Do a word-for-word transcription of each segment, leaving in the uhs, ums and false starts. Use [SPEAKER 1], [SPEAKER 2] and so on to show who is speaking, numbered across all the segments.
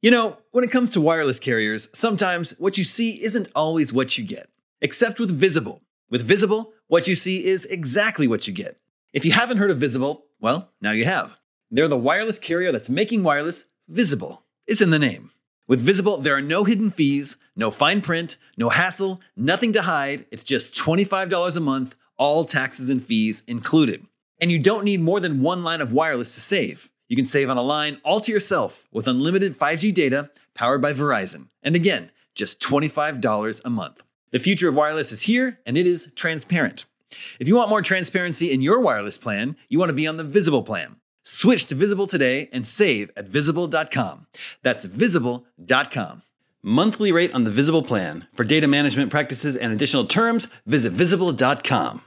[SPEAKER 1] You know, when it comes to wireless carriers, sometimes what you see isn't always what you get. Except with Visible. With Visible, what you see is exactly what you get. If you haven't heard of Visible, well, now you have. They're the wireless carrier that's making wireless visible. It's in the name. With Visible, there are no hidden fees, no fine print, no hassle, nothing to hide. It's just twenty-five dollars a month, all taxes and fees included. And you don't need more than one line of wireless to save. You can save on a line all to yourself with unlimited five G data powered by Verizon. And again, just twenty-five dollars a month. The future of wireless is here, and it is transparent. If you want more transparency in your wireless plan, you want to be on the Visible plan. Switch to Visible today and save at visible dot com. That's visible dot com. Monthly rate on the Visible plan. For data management practices and additional terms, visit visible dot com.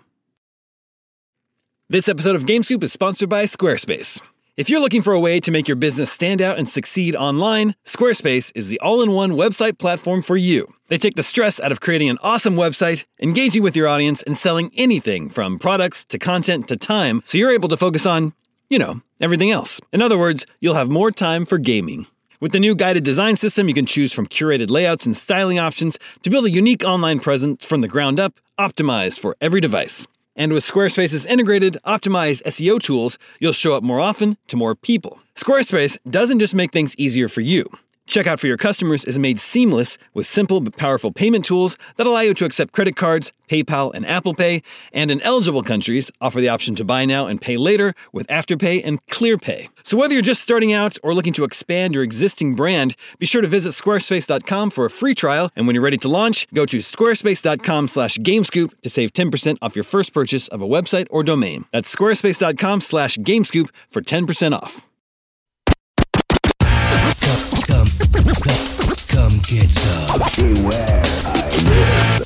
[SPEAKER 1] This episode of GameScoop is sponsored by Squarespace. If you're looking for a way to make your business stand out and succeed online, Squarespace is the all-in-one website platform for you. They take the stress out of creating an awesome website, engaging with your audience, and selling anything from products to content to time, so you're able to focus on, you know, everything else. In other words, you'll have more time for gaming. With the new guided design system, you can choose from curated layouts and styling options to build a unique online presence from the ground up, optimized for every device. And with Squarespace's integrated, optimized S E O tools, you'll show up more often to more people. Squarespace doesn't just make things easier for you. Checkout for your customers is made seamless with simple but powerful payment tools that allow you to accept credit cards, PayPal, and Apple Pay, and in eligible countries, offer the option to buy now and pay later with Afterpay and ClearPay. So whether you're just starting out or looking to expand your existing brand, be sure to visit squarespace dot com for a free trial, and when you're ready to launch, go to squarespace dot com slash gamescoop to save ten percent off your first purchase of a website or domain. That's squarespace dot com slash gamescoop for ten percent off.
[SPEAKER 2] Come, come, come get some. Beware, I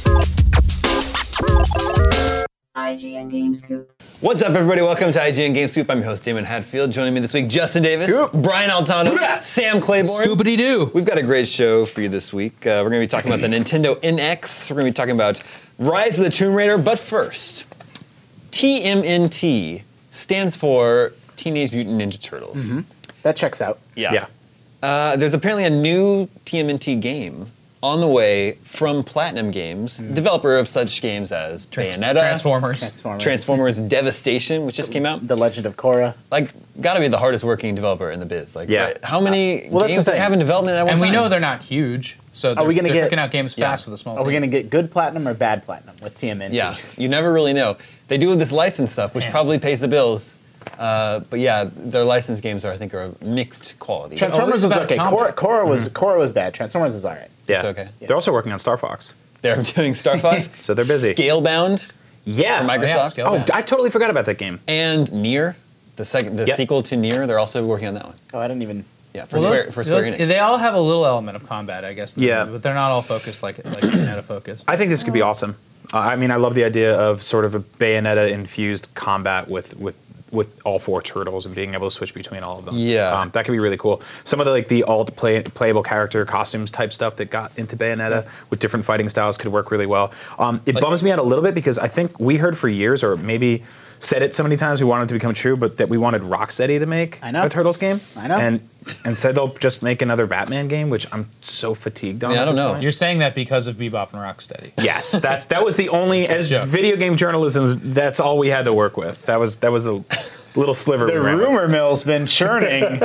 [SPEAKER 2] live.
[SPEAKER 3] I G N GameScoop.
[SPEAKER 1] What's up, everybody? Welcome to I G N GameScoop. I'm your host, Damon Hatfield. Joining me this week, Justin Davis,
[SPEAKER 4] Scoop.
[SPEAKER 1] Brian Altano, Sam Claiborne.
[SPEAKER 4] Scoopity-doo.
[SPEAKER 1] We've got a great show for you this week. Uh, we're going to be talking about the Nintendo N X. We're going to be talking about Rise of the Tomb Raider. But first, T M N T stands for Teenage Mutant Ninja Turtles.
[SPEAKER 4] Mm-hmm.
[SPEAKER 5] That checks out.
[SPEAKER 1] Yeah.
[SPEAKER 4] Yeah.
[SPEAKER 1] Uh, there's apparently a new T M N T game on the way from Platinum Games,
[SPEAKER 5] Mm.
[SPEAKER 1] developer of such games as
[SPEAKER 6] Trans-
[SPEAKER 1] Bayonetta,
[SPEAKER 6] Transformers.
[SPEAKER 5] Transformers.
[SPEAKER 1] Transformers Devastation, which just came out.
[SPEAKER 5] The Legend of Korra.
[SPEAKER 1] Like, gotta be the hardest working developer in the biz. Like,
[SPEAKER 4] Yeah.
[SPEAKER 1] right? How many
[SPEAKER 5] well, that's
[SPEAKER 1] games
[SPEAKER 5] the
[SPEAKER 1] do they
[SPEAKER 5] thing.
[SPEAKER 1] have in development at one
[SPEAKER 6] And
[SPEAKER 1] time?
[SPEAKER 6] we know they're not huge, so they're,
[SPEAKER 5] we gonna
[SPEAKER 6] they're
[SPEAKER 5] get-
[SPEAKER 6] cooking out games
[SPEAKER 1] Yeah.
[SPEAKER 6] fast with a small
[SPEAKER 5] Are we
[SPEAKER 6] team.
[SPEAKER 5] going to get good platinum or bad platinum with T M N T?
[SPEAKER 1] Yeah, you never really know. They do this license stuff, which
[SPEAKER 6] Man.
[SPEAKER 1] probably pays the bills. Uh, but yeah, their licensed games are, I think, are mixed quality.
[SPEAKER 5] Transformers
[SPEAKER 6] Always
[SPEAKER 5] was
[SPEAKER 6] about
[SPEAKER 5] okay. Korra,
[SPEAKER 6] combat.
[SPEAKER 5] Korra was Korra was bad. Transformers is all right.
[SPEAKER 4] Yeah.
[SPEAKER 1] It's okay.
[SPEAKER 4] They're also working on Star Fox.
[SPEAKER 1] They're doing Star Fox.
[SPEAKER 4] So they're busy.
[SPEAKER 1] Scalebound
[SPEAKER 4] Yeah.
[SPEAKER 1] for
[SPEAKER 6] Oh, yeah,
[SPEAKER 1] Microsoft.
[SPEAKER 6] Scale-
[SPEAKER 4] Oh,
[SPEAKER 6] Yeah.
[SPEAKER 4] I totally forgot about that game.
[SPEAKER 1] And Nier, the second, the
[SPEAKER 4] Yep.
[SPEAKER 1] sequel to Nier. They're also working on that one.
[SPEAKER 5] Oh, I didn't even.
[SPEAKER 1] Yeah, for
[SPEAKER 6] Well,
[SPEAKER 1] Square,
[SPEAKER 6] those-
[SPEAKER 1] for Square
[SPEAKER 6] those-
[SPEAKER 1] Enix.
[SPEAKER 6] They all have a little element of combat, I guess.
[SPEAKER 4] Yeah.
[SPEAKER 6] But they're not all focused like like Bayonetta focused.
[SPEAKER 4] I think this could be awesome. Uh, I mean, I love the idea of sort of a Bayonetta-infused combat with with with all four turtles and being able to switch between all of them.
[SPEAKER 1] Yeah.
[SPEAKER 4] um, that could be really cool. Some of the like the alt play, playable character costumes type stuff that got into Bayonetta with different fighting styles could work really well. Um, it
[SPEAKER 1] Like-
[SPEAKER 4] bums me out a little bit because I think we heard for years, or maybe said it so many times we wanted it to become true, but that we wanted Rocksteady to make
[SPEAKER 5] I know.
[SPEAKER 4] a Turtles game.
[SPEAKER 5] I know.
[SPEAKER 4] And instead they'll just make another Batman game, which I'm so fatigued on.
[SPEAKER 1] Yeah, I
[SPEAKER 4] at
[SPEAKER 1] don't
[SPEAKER 4] this
[SPEAKER 1] know.
[SPEAKER 4] point.
[SPEAKER 6] You're saying that because of Bebop and Rocksteady.
[SPEAKER 4] Yes, that's that was the only as
[SPEAKER 6] joke.
[SPEAKER 4] video game journalism. That's all we had to work with. That was that was a little sliver.
[SPEAKER 5] The
[SPEAKER 4] we ran with.
[SPEAKER 5] rumor mill's been churning.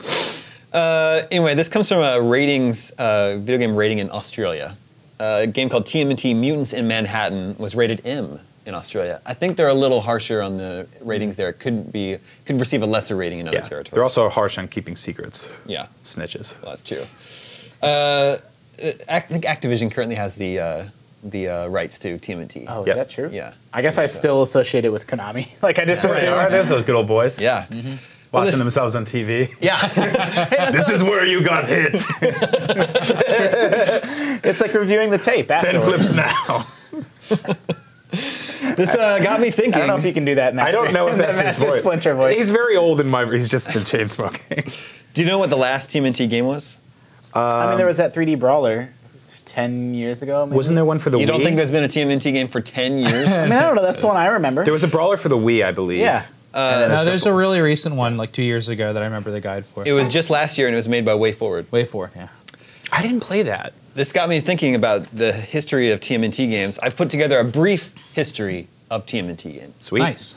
[SPEAKER 1] Uh, anyway, this comes from a ratings, uh, video game rating in Australia. Uh, a game called T M N T Mutants in Manhattan was rated M in Australia. I think they're a little harsher on the ratings there. It could be could receive a lesser rating in other
[SPEAKER 4] Yeah,
[SPEAKER 1] territories.
[SPEAKER 4] they're also harsh on keeping secrets.
[SPEAKER 1] yeah,
[SPEAKER 4] Snitches.
[SPEAKER 1] well, that's true. Uh, I think Activision currently has the uh, the uh, rights to T M N T.
[SPEAKER 5] Oh, is
[SPEAKER 4] Yeah.
[SPEAKER 5] that true?
[SPEAKER 1] Yeah.
[SPEAKER 5] I guess I still associate it with Konami. Like I just
[SPEAKER 4] They
[SPEAKER 5] assume.
[SPEAKER 4] are. There's those good old boys.
[SPEAKER 1] Yeah.
[SPEAKER 4] Watching
[SPEAKER 1] this-
[SPEAKER 4] themselves on T V.
[SPEAKER 1] Yeah.
[SPEAKER 4] This is where you got hit.
[SPEAKER 5] It's like reviewing the tape
[SPEAKER 4] Ten
[SPEAKER 5] afterwards.
[SPEAKER 4] flips now.
[SPEAKER 1] This uh, got me thinking.
[SPEAKER 5] I don't know if you can do that. Master,
[SPEAKER 4] I don't know if
[SPEAKER 5] that
[SPEAKER 4] that's his
[SPEAKER 5] Master
[SPEAKER 4] voice.
[SPEAKER 5] Splinter voice.
[SPEAKER 4] He's very old in my. He's just been chain smoking.
[SPEAKER 1] Do you know what the last T M N T game was?
[SPEAKER 5] I mean, there was that three D brawler ten years ago. Maybe?
[SPEAKER 4] Wasn't there one for the
[SPEAKER 1] You
[SPEAKER 4] Wii?
[SPEAKER 1] don't think there's been a T M N T game for ten years?
[SPEAKER 5] I mean, I don't know. That's the one I remember.
[SPEAKER 4] There was a brawler for the Wii, I believe.
[SPEAKER 5] Yeah.
[SPEAKER 6] No, there's a really recent one, like two years ago, that I remember the guide for.
[SPEAKER 1] It was just last year, and it was made by WayForward.
[SPEAKER 6] Way for it, yeah.
[SPEAKER 4] I didn't play that.
[SPEAKER 1] This got me thinking about the history of T M N T games. I've put together a brief history of T M N T games.
[SPEAKER 4] Sweet.
[SPEAKER 6] Nice.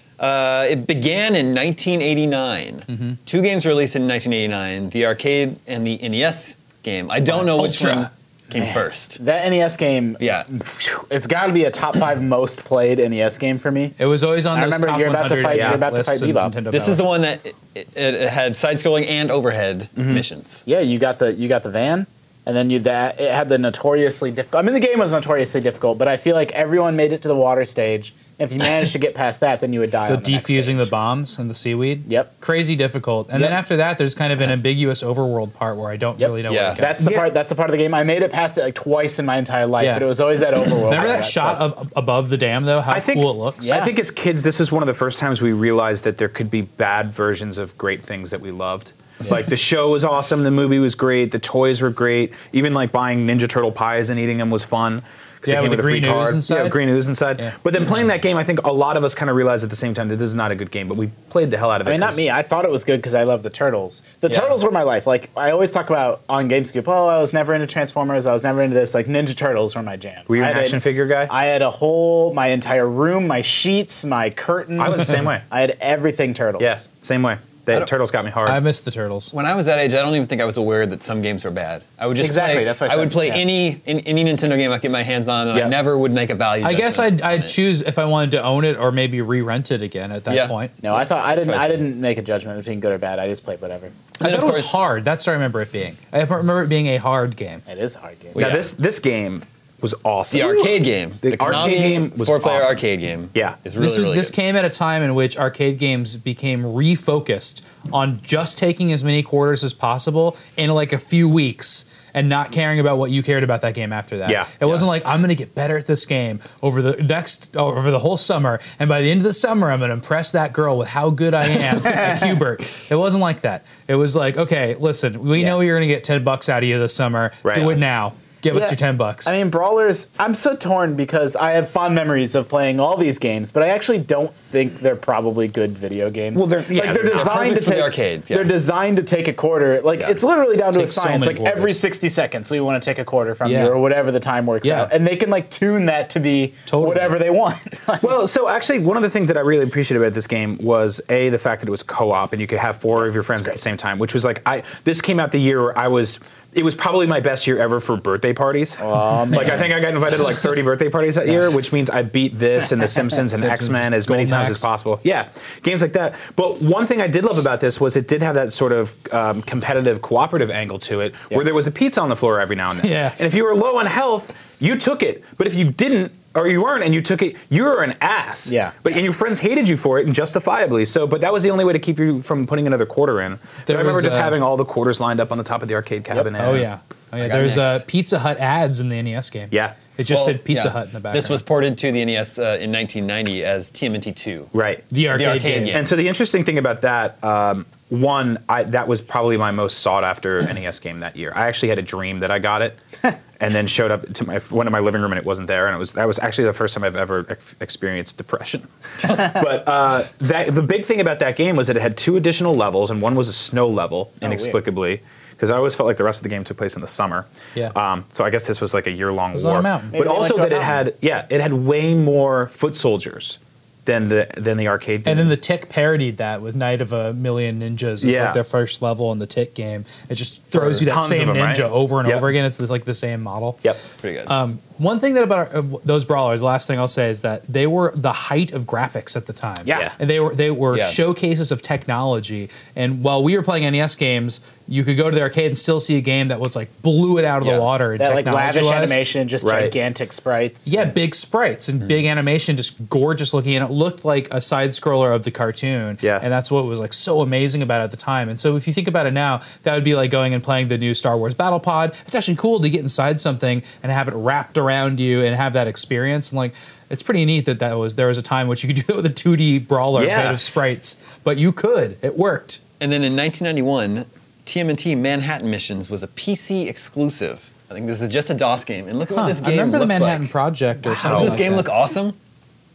[SPEAKER 1] Uh, it began in nineteen eighty-nine.
[SPEAKER 6] Mm-hmm.
[SPEAKER 1] Two games were released in nineteen eighty-nine, the arcade and the N E S game. I don't know which
[SPEAKER 6] Ultra.
[SPEAKER 1] one came first.
[SPEAKER 5] That N E S game,
[SPEAKER 1] Yeah.
[SPEAKER 5] it's got to be a top five most played N E S game for me.
[SPEAKER 6] It was always on
[SPEAKER 5] I
[SPEAKER 6] those
[SPEAKER 5] remember
[SPEAKER 6] top
[SPEAKER 5] you're about to
[SPEAKER 6] one hundred
[SPEAKER 5] fight-
[SPEAKER 4] you're
[SPEAKER 5] about to
[SPEAKER 6] lists
[SPEAKER 5] fight
[SPEAKER 6] in
[SPEAKER 5] Bebop.
[SPEAKER 6] Nintendo
[SPEAKER 1] This
[SPEAKER 6] Power.
[SPEAKER 1] is the one that it, it, it had side-scrolling and overhead
[SPEAKER 6] Mm-hmm.
[SPEAKER 1] missions.
[SPEAKER 5] Yeah, you got the you got the van, and then you that it had the notoriously difficult. I mean, the game was notoriously difficult, but I feel like everyone made it to the water stage. If you managed to get past that, then you would die.
[SPEAKER 6] The
[SPEAKER 5] on the next
[SPEAKER 6] defusing the
[SPEAKER 5] stage.
[SPEAKER 6] bombs and the seaweed.
[SPEAKER 5] Yep.
[SPEAKER 6] Crazy difficult. And then
[SPEAKER 5] Yep.
[SPEAKER 6] after that, there's kind of an ambiguous overworld part where I don't
[SPEAKER 5] Yep.
[SPEAKER 6] really know
[SPEAKER 1] Yeah.
[SPEAKER 6] where to go.
[SPEAKER 5] That's the
[SPEAKER 4] Yeah.
[SPEAKER 5] part. That's the part of the game. I made it past it like twice in my entire life,
[SPEAKER 6] Yeah.
[SPEAKER 5] but it was always that overworld.
[SPEAKER 6] Remember that
[SPEAKER 5] stuff.
[SPEAKER 6] shot of above the dam, though? How
[SPEAKER 4] I think-
[SPEAKER 6] cool it looks.
[SPEAKER 5] Yeah.
[SPEAKER 4] I think as kids, this is one of the first times we realized that there could be bad versions of great things that we loved. Like the show was awesome, the movie was great, the toys were great. Even like buying Ninja Turtle pies and eating them was fun. 'Cause
[SPEAKER 6] Yeah,
[SPEAKER 4] it came
[SPEAKER 6] with the
[SPEAKER 4] a free
[SPEAKER 6] green ooze
[SPEAKER 4] card.
[SPEAKER 6] inside?
[SPEAKER 4] Yeah, green ooze inside.
[SPEAKER 6] Yeah.
[SPEAKER 4] But then playing that game, I think a lot of us kind of realized at the same time that this is not a good game. But we played the hell out of it.
[SPEAKER 5] I mean, not
[SPEAKER 4] 'cause-
[SPEAKER 5] me. I thought it was good because I love the turtles. The
[SPEAKER 1] Yeah.
[SPEAKER 5] turtles were my life. Like I always talk about on GameScoop. Oh, I was never into Transformers. I was never into this. Like Ninja Turtles were my jam.
[SPEAKER 4] Were you
[SPEAKER 5] I
[SPEAKER 4] an
[SPEAKER 5] had
[SPEAKER 4] action
[SPEAKER 5] a-
[SPEAKER 4] figure guy?
[SPEAKER 5] I had a whole my entire room, my sheets, my curtains.
[SPEAKER 4] I was the same way.
[SPEAKER 5] I had everything turtles.
[SPEAKER 4] Yeah, same way. The
[SPEAKER 1] don't-
[SPEAKER 4] turtles got me hard.
[SPEAKER 6] I miss the turtles.
[SPEAKER 1] When I was that age, I don't even think I was aware that some games were bad. I would just
[SPEAKER 5] Exactly,
[SPEAKER 1] play,
[SPEAKER 5] that's what I
[SPEAKER 1] I would
[SPEAKER 5] said,
[SPEAKER 1] play
[SPEAKER 5] yeah.
[SPEAKER 1] any in, any Nintendo game I could get my hands on, and
[SPEAKER 4] Yeah.
[SPEAKER 1] I never would make a value.
[SPEAKER 6] I guess
[SPEAKER 1] judgment
[SPEAKER 6] I'd,
[SPEAKER 1] on
[SPEAKER 6] I'd
[SPEAKER 1] it.
[SPEAKER 6] choose if I wanted to own it or maybe re-rent it again at that
[SPEAKER 1] Yeah.
[SPEAKER 6] point.
[SPEAKER 5] No, I thought I didn't.
[SPEAKER 1] That's
[SPEAKER 5] I
[SPEAKER 1] right.
[SPEAKER 5] didn't make a judgment between good or bad. I just played whatever.
[SPEAKER 6] I
[SPEAKER 1] And
[SPEAKER 6] thought
[SPEAKER 1] of
[SPEAKER 6] it was
[SPEAKER 1] course-
[SPEAKER 6] hard. That's what I remember it being. I remember it being a hard game.
[SPEAKER 5] It is a hard game.
[SPEAKER 4] now
[SPEAKER 1] Yeah.
[SPEAKER 4] this this game was awesome.
[SPEAKER 1] The arcade game,
[SPEAKER 4] The
[SPEAKER 1] the,
[SPEAKER 4] arcade
[SPEAKER 1] Konami
[SPEAKER 4] game was
[SPEAKER 1] four-player
[SPEAKER 4] awesome.
[SPEAKER 1] arcade game.
[SPEAKER 4] Yeah.
[SPEAKER 1] is really
[SPEAKER 6] This was
[SPEAKER 1] really
[SPEAKER 6] this
[SPEAKER 1] good.
[SPEAKER 6] came at a time in which arcade games became refocused on just taking as many quarters as possible in like a few weeks and not caring about what you cared about that game after that.
[SPEAKER 4] Yeah.
[SPEAKER 6] It wasn't like I'm going to get better at this game over the next over the whole summer, and by the end of the summer I'm going to impress that girl with how good I am at Q*bert. It wasn't like that. It was like, okay, listen, we
[SPEAKER 5] Yeah.
[SPEAKER 6] know you're going to get ten bucks out of you this summer.
[SPEAKER 4] Right.
[SPEAKER 6] Do it now. Give us
[SPEAKER 5] Yeah.
[SPEAKER 6] your ten bucks.
[SPEAKER 5] I mean, Brawlers, I'm so torn because I have fond memories of playing all these games, but I actually don't think they're probably good video games.
[SPEAKER 4] Well, they're- yeah,
[SPEAKER 5] like, they're
[SPEAKER 4] they're
[SPEAKER 5] designed
[SPEAKER 1] perfect
[SPEAKER 5] to
[SPEAKER 1] for the
[SPEAKER 5] take
[SPEAKER 1] arcades, yeah.
[SPEAKER 5] They're designed to take a quarter. Like
[SPEAKER 1] Yeah.
[SPEAKER 5] it's literally down to a
[SPEAKER 6] Takes so
[SPEAKER 5] science.
[SPEAKER 6] many
[SPEAKER 5] like every
[SPEAKER 6] quarters.
[SPEAKER 5] sixty seconds, we want to take a quarter from
[SPEAKER 6] Yeah.
[SPEAKER 5] you or whatever the time works
[SPEAKER 6] Yeah.
[SPEAKER 5] out, and they can like tune that to be
[SPEAKER 6] Totally.
[SPEAKER 5] whatever they want.
[SPEAKER 4] Well, so actually, one of the things that I really appreciated about this game was a the fact that it was co-op and you could have four of your friends at the same time, which was like I. This came out the year where I was. It was probably my best year ever for birthday parties.
[SPEAKER 5] Oh, man.
[SPEAKER 4] Like I think I got invited to like thirty birthday parties that year, which means I beat this and The Simpsons and
[SPEAKER 6] Simpsons,
[SPEAKER 4] X Men as many
[SPEAKER 6] Golden
[SPEAKER 4] times
[SPEAKER 6] Axe.
[SPEAKER 4] as possible. Yeah, games like that. But one thing I did love about this was it did have that sort of um, competitive, cooperative angle to it, where there was a pizza on the floor every now and then.
[SPEAKER 6] Yeah.
[SPEAKER 4] And if you were low on health, you took it. But if you didn't, or you weren't, and you took it, you were an ass.
[SPEAKER 5] Yeah.
[SPEAKER 4] But and your friends hated you for it, and justifiably. So, but that was the only way to keep you from putting another quarter in. But
[SPEAKER 6] There
[SPEAKER 4] I remember
[SPEAKER 6] was,
[SPEAKER 4] just
[SPEAKER 6] uh,
[SPEAKER 4] having all the quarters lined up on the top of the arcade cabinet.
[SPEAKER 6] Oh yeah, oh yeah.
[SPEAKER 1] got
[SPEAKER 6] There's uh,
[SPEAKER 1] next.
[SPEAKER 6] Pizza Hut ads in the N E S game.
[SPEAKER 4] Yeah.
[SPEAKER 6] it just
[SPEAKER 1] Well,
[SPEAKER 6] said Pizza
[SPEAKER 1] yeah.
[SPEAKER 6] Hut in the background.
[SPEAKER 1] This was ported to the N E S uh, in nineteen ninety as T M N T two.
[SPEAKER 4] Right.
[SPEAKER 6] the arcade,
[SPEAKER 1] arcade
[SPEAKER 6] game.
[SPEAKER 1] game.
[SPEAKER 4] And so the interesting thing about that, um, one, I, that was probably my most sought after N E S game that year. I actually had a dream that I got it, and then showed up to my one in my living room and it wasn't there. And it was that was actually the first time I've ever ex- experienced depression. but uh, that the big thing about that game was that it had two additional levels, and one was a snow level inexplicably. Because I always felt like the rest of the game took place in the summer.
[SPEAKER 6] Yeah.
[SPEAKER 4] Um, so I guess this was like a year-long
[SPEAKER 6] was
[SPEAKER 4] war.
[SPEAKER 6] on a mountain.
[SPEAKER 5] Maybe
[SPEAKER 4] But
[SPEAKER 5] they
[SPEAKER 4] also
[SPEAKER 5] went to a
[SPEAKER 4] that it
[SPEAKER 5] mountain.
[SPEAKER 4] had, yeah, it had way more foot soldiers than the than the arcade did.
[SPEAKER 6] And then the Tick parodied that with Night of a Million Ninjas. It's
[SPEAKER 4] Yeah.
[SPEAKER 6] like their first level in the Tick game. It just throws you that
[SPEAKER 4] Tons of
[SPEAKER 6] same
[SPEAKER 4] them,
[SPEAKER 6] ninja
[SPEAKER 4] right?
[SPEAKER 6] over and
[SPEAKER 4] Yep.
[SPEAKER 6] over again. It's this, like the same model.
[SPEAKER 4] Yep.
[SPEAKER 1] Pretty good.
[SPEAKER 6] Um, one thing that about uh, those brawlers, the last thing I'll say is that they were the height of graphics at the time.
[SPEAKER 5] Yeah. Yeah.
[SPEAKER 6] and they were they were
[SPEAKER 1] Yeah.
[SPEAKER 6] showcases of technology. And while we were playing N E S games, you could go to the arcade and still see a game that was like blew it out of
[SPEAKER 1] Yeah.
[SPEAKER 6] the water. In
[SPEAKER 5] that like lavish
[SPEAKER 6] technology-wise.
[SPEAKER 5] animation, just
[SPEAKER 4] Right.
[SPEAKER 5] gigantic sprites.
[SPEAKER 6] Yeah, big sprites and big animation, just gorgeous looking, and it looked like a side scroller of the cartoon.
[SPEAKER 4] Yeah.
[SPEAKER 6] and that's what was like so amazing about it at the time. And so if you think about it now, that would be like going and playing the new Star Wars Battle Pod. It's actually cool to get inside something and have it wrapped around you and have that experience. And like, it's pretty neat that that was there was a time which you could do it with a two D brawler
[SPEAKER 4] Yeah.
[SPEAKER 6] made of sprites, but you could. It worked.
[SPEAKER 1] And then in nineteen ninety-one, T M N T Manhattan Missions was a P C exclusive. I think this is just a DOS game. And look at
[SPEAKER 6] Huh,
[SPEAKER 1] what this
[SPEAKER 6] I
[SPEAKER 1] game
[SPEAKER 6] remember the
[SPEAKER 1] looks
[SPEAKER 6] Manhattan
[SPEAKER 1] like.
[SPEAKER 6] Project or something.
[SPEAKER 1] Doesn't this
[SPEAKER 6] like
[SPEAKER 1] game
[SPEAKER 6] that.
[SPEAKER 1] look awesome?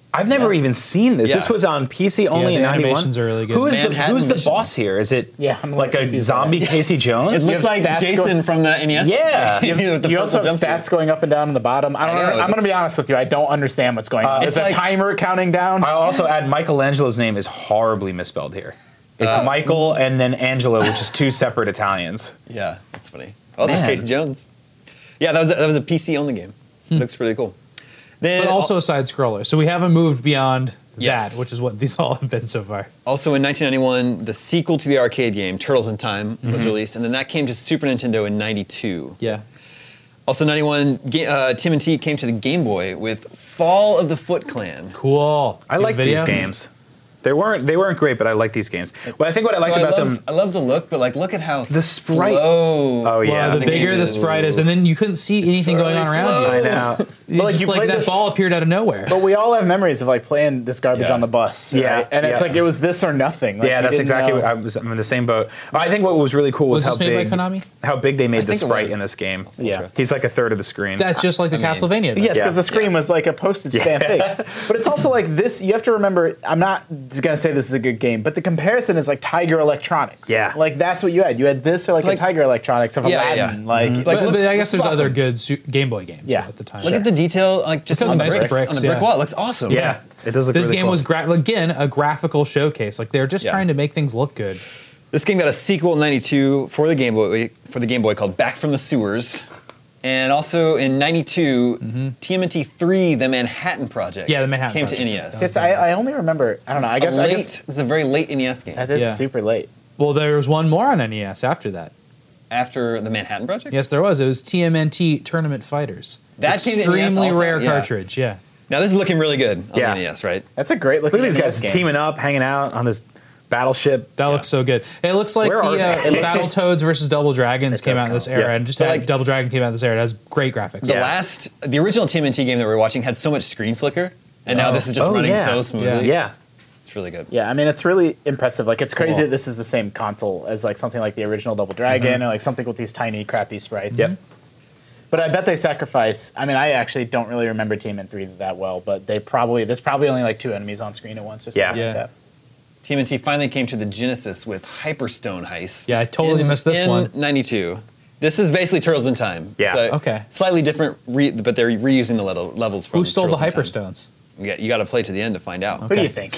[SPEAKER 4] I've never even seen this.
[SPEAKER 1] Yeah.
[SPEAKER 4] This was on P C only
[SPEAKER 6] the
[SPEAKER 4] in ninety-one.
[SPEAKER 6] animations are really good.
[SPEAKER 4] Who is the
[SPEAKER 1] Manhattan
[SPEAKER 4] Who's the
[SPEAKER 1] Missions.
[SPEAKER 4] boss here? Is it
[SPEAKER 5] Yeah, I'm a
[SPEAKER 4] like
[SPEAKER 5] little
[SPEAKER 4] a
[SPEAKER 5] confused by
[SPEAKER 4] zombie
[SPEAKER 5] that.
[SPEAKER 4] Casey Jones?
[SPEAKER 1] It looks
[SPEAKER 5] have
[SPEAKER 1] like
[SPEAKER 5] stats
[SPEAKER 1] Jason
[SPEAKER 5] going-
[SPEAKER 1] from the N E S.
[SPEAKER 4] Yeah.
[SPEAKER 5] You,
[SPEAKER 1] With the
[SPEAKER 5] you also
[SPEAKER 1] purple
[SPEAKER 5] have
[SPEAKER 1] jumpsuit.
[SPEAKER 5] stats going up and down in the bottom. I don't.
[SPEAKER 1] I know,
[SPEAKER 5] know,
[SPEAKER 1] it
[SPEAKER 5] I'm going to be
[SPEAKER 1] looks-
[SPEAKER 5] honest with you. I don't understand what's going on.
[SPEAKER 4] Uh,
[SPEAKER 5] There's
[SPEAKER 1] it's
[SPEAKER 5] a
[SPEAKER 1] like-
[SPEAKER 5] timer counting down.
[SPEAKER 4] I'll also add Michelangelo's name is horribly misspelled here. It's Michael and then Angelo, which is two separate Italians.
[SPEAKER 1] Yeah, that's funny. Oh, that's
[SPEAKER 4] Man.
[SPEAKER 1] Casey Jones. Yeah, that was a, that was a P C only game. Looks pretty cool. Then
[SPEAKER 6] But also a side scroller. So we haven't moved beyond
[SPEAKER 1] Yes.
[SPEAKER 6] that, which is what these all have been so far.
[SPEAKER 1] Also in nineteen ninety-one, the sequel to the arcade game, Turtles in Time, was released, and then that came to Super Nintendo in ninety-two.
[SPEAKER 6] Yeah.
[SPEAKER 1] Also ninety-one, ga- uh, T M N T came to the Game Boy with Fall of the Foot Clan.
[SPEAKER 6] Cool.
[SPEAKER 4] I
[SPEAKER 6] Do you
[SPEAKER 4] like
[SPEAKER 6] have
[SPEAKER 4] these
[SPEAKER 6] video?
[SPEAKER 4] games. They weren't they weren't great, but I like these games. But I think what I liked
[SPEAKER 1] So I
[SPEAKER 4] about
[SPEAKER 1] love,
[SPEAKER 4] them.
[SPEAKER 1] I love the look, but like, look at how
[SPEAKER 4] The sprite-
[SPEAKER 1] slow.
[SPEAKER 4] Oh yeah,
[SPEAKER 6] Well, the
[SPEAKER 1] the
[SPEAKER 6] bigger
[SPEAKER 1] game
[SPEAKER 6] the
[SPEAKER 1] is-
[SPEAKER 6] sprite is, and then you couldn't see anything going on
[SPEAKER 1] really
[SPEAKER 6] around
[SPEAKER 1] slow.
[SPEAKER 6] you.
[SPEAKER 4] I know.
[SPEAKER 6] You
[SPEAKER 5] But, like,
[SPEAKER 6] just
[SPEAKER 5] you
[SPEAKER 6] like
[SPEAKER 5] played
[SPEAKER 6] that
[SPEAKER 5] this-
[SPEAKER 6] ball appeared out of nowhere.
[SPEAKER 5] But we all have memories of like playing this garbage
[SPEAKER 1] Yeah.
[SPEAKER 5] on the bus.
[SPEAKER 4] Yeah,
[SPEAKER 5] right? And it's
[SPEAKER 4] yeah.
[SPEAKER 5] like it was this or nothing. Like,
[SPEAKER 4] Yeah,
[SPEAKER 5] you
[SPEAKER 4] that's
[SPEAKER 5] didn't
[SPEAKER 4] exactly
[SPEAKER 5] know.
[SPEAKER 4] what I was. I'm in the same boat. I think what was really cool was,
[SPEAKER 6] Was
[SPEAKER 4] how
[SPEAKER 6] this made by
[SPEAKER 4] big
[SPEAKER 6] Konami?
[SPEAKER 4] how big they made the
[SPEAKER 1] think it
[SPEAKER 4] sprite
[SPEAKER 1] was.
[SPEAKER 4] in this game.
[SPEAKER 5] Yeah.
[SPEAKER 4] He's like a third of the screen.
[SPEAKER 6] That's just like the
[SPEAKER 1] I mean-
[SPEAKER 6] Castlevania.
[SPEAKER 5] Yes,
[SPEAKER 4] Yeah.
[SPEAKER 5] because the screen was like a postage stamp thing. But it's also like this. You have to remember. I'm not gonna say this is a good game, but the comparison is like Tiger Electronics.
[SPEAKER 4] Yeah.
[SPEAKER 5] like that's what you had. You had this or like,
[SPEAKER 1] Like-
[SPEAKER 5] a Tiger Electronics of
[SPEAKER 1] Yeah, yeah, yeah.
[SPEAKER 5] Aladdin. Like,
[SPEAKER 1] Like,
[SPEAKER 6] But,
[SPEAKER 1] looks-
[SPEAKER 6] but I guess there's
[SPEAKER 5] looks
[SPEAKER 6] other
[SPEAKER 5] awesome.
[SPEAKER 6] good su- Game Boy games
[SPEAKER 5] Yeah.
[SPEAKER 6] at the time.
[SPEAKER 1] Look at the detail, like just
[SPEAKER 6] Look how
[SPEAKER 1] on the
[SPEAKER 6] nice the
[SPEAKER 1] bricks,
[SPEAKER 6] bricks,
[SPEAKER 1] on the brick
[SPEAKER 6] yeah.
[SPEAKER 1] wall. It looks awesome.
[SPEAKER 4] yeah, it does look
[SPEAKER 6] This
[SPEAKER 4] really
[SPEAKER 6] game
[SPEAKER 4] cool.
[SPEAKER 6] was gra- again a graphical showcase. Like they're just
[SPEAKER 1] Yeah.
[SPEAKER 6] trying to make things look good.
[SPEAKER 1] This game got a sequel in ninety-two for the Game Boy for the Game Boy called Back from the Sewers. And also in ninety-two, T M N T three, The Manhattan Project.
[SPEAKER 6] Yeah, The Manhattan
[SPEAKER 1] came
[SPEAKER 6] Project.
[SPEAKER 1] to N E S.
[SPEAKER 5] It's, I, I only remember. I don't know. I guess.
[SPEAKER 1] a
[SPEAKER 5] I
[SPEAKER 1] late,
[SPEAKER 5] guess
[SPEAKER 1] It's a very late N E S game.
[SPEAKER 5] that is
[SPEAKER 6] Yeah.
[SPEAKER 5] super late.
[SPEAKER 6] Well, there was one more on N E S after that.
[SPEAKER 1] After the Manhattan Project?
[SPEAKER 6] Yes, there was. It was T M N T Tournament Fighters.
[SPEAKER 1] That came to N E S
[SPEAKER 6] extremely
[SPEAKER 1] also?
[SPEAKER 6] rare
[SPEAKER 1] Yeah.
[SPEAKER 6] cartridge. Yeah.
[SPEAKER 1] Now this is looking really good on
[SPEAKER 4] Yeah.
[SPEAKER 1] the N E S, right?
[SPEAKER 5] That's a great looking.
[SPEAKER 4] Look at these
[SPEAKER 5] N E
[SPEAKER 4] guys
[SPEAKER 5] S game.
[SPEAKER 4] teaming up, hanging out on this battleship.
[SPEAKER 6] That looks so good. It looks like
[SPEAKER 4] Where are
[SPEAKER 6] the uh,
[SPEAKER 4] they? It looks
[SPEAKER 6] Battletoads versus Double Dragons
[SPEAKER 5] It
[SPEAKER 6] came
[SPEAKER 5] does
[SPEAKER 6] out in this
[SPEAKER 5] count.
[SPEAKER 6] era,
[SPEAKER 4] Yeah.
[SPEAKER 6] and just
[SPEAKER 1] So,
[SPEAKER 6] had
[SPEAKER 1] like-
[SPEAKER 6] Double Dragon came out in this era. It has great graphics.
[SPEAKER 1] The
[SPEAKER 4] Yeah.
[SPEAKER 1] last, the original T M N T game that we were watching had so much screen flicker, and now this is just
[SPEAKER 4] Oh,
[SPEAKER 1] running
[SPEAKER 4] yeah.
[SPEAKER 1] so smoothly.
[SPEAKER 4] Yeah.
[SPEAKER 1] It's really good.
[SPEAKER 5] Yeah, I mean it's really impressive. Like it's crazy
[SPEAKER 1] Cool.
[SPEAKER 5] that this is the same console as like something like the original Double Dragon or like something with these tiny crappy sprites.
[SPEAKER 4] Yep.
[SPEAKER 5] But I bet they sacrifice. I mean, I actually don't really remember T M N three that well, but they probably there's probably only like two enemies on screen at once or something
[SPEAKER 4] Yeah.
[SPEAKER 5] like
[SPEAKER 6] Yeah.
[SPEAKER 5] that.
[SPEAKER 1] T M N T finally came to the Genesis with Hyperstone Heist.
[SPEAKER 6] Yeah, I totally
[SPEAKER 1] in-
[SPEAKER 6] missed this
[SPEAKER 1] in
[SPEAKER 6] one.
[SPEAKER 1] ninety-two. This is basically Turtles in Time.
[SPEAKER 4] Yeah.
[SPEAKER 1] It's a
[SPEAKER 6] Okay.
[SPEAKER 1] Slightly different, re- but they're reusing the level, levels from
[SPEAKER 6] Who stole the
[SPEAKER 1] Turtles in Time.
[SPEAKER 6] Hyperstones?
[SPEAKER 1] You got, you got to play to the end to find out.
[SPEAKER 5] What do you think?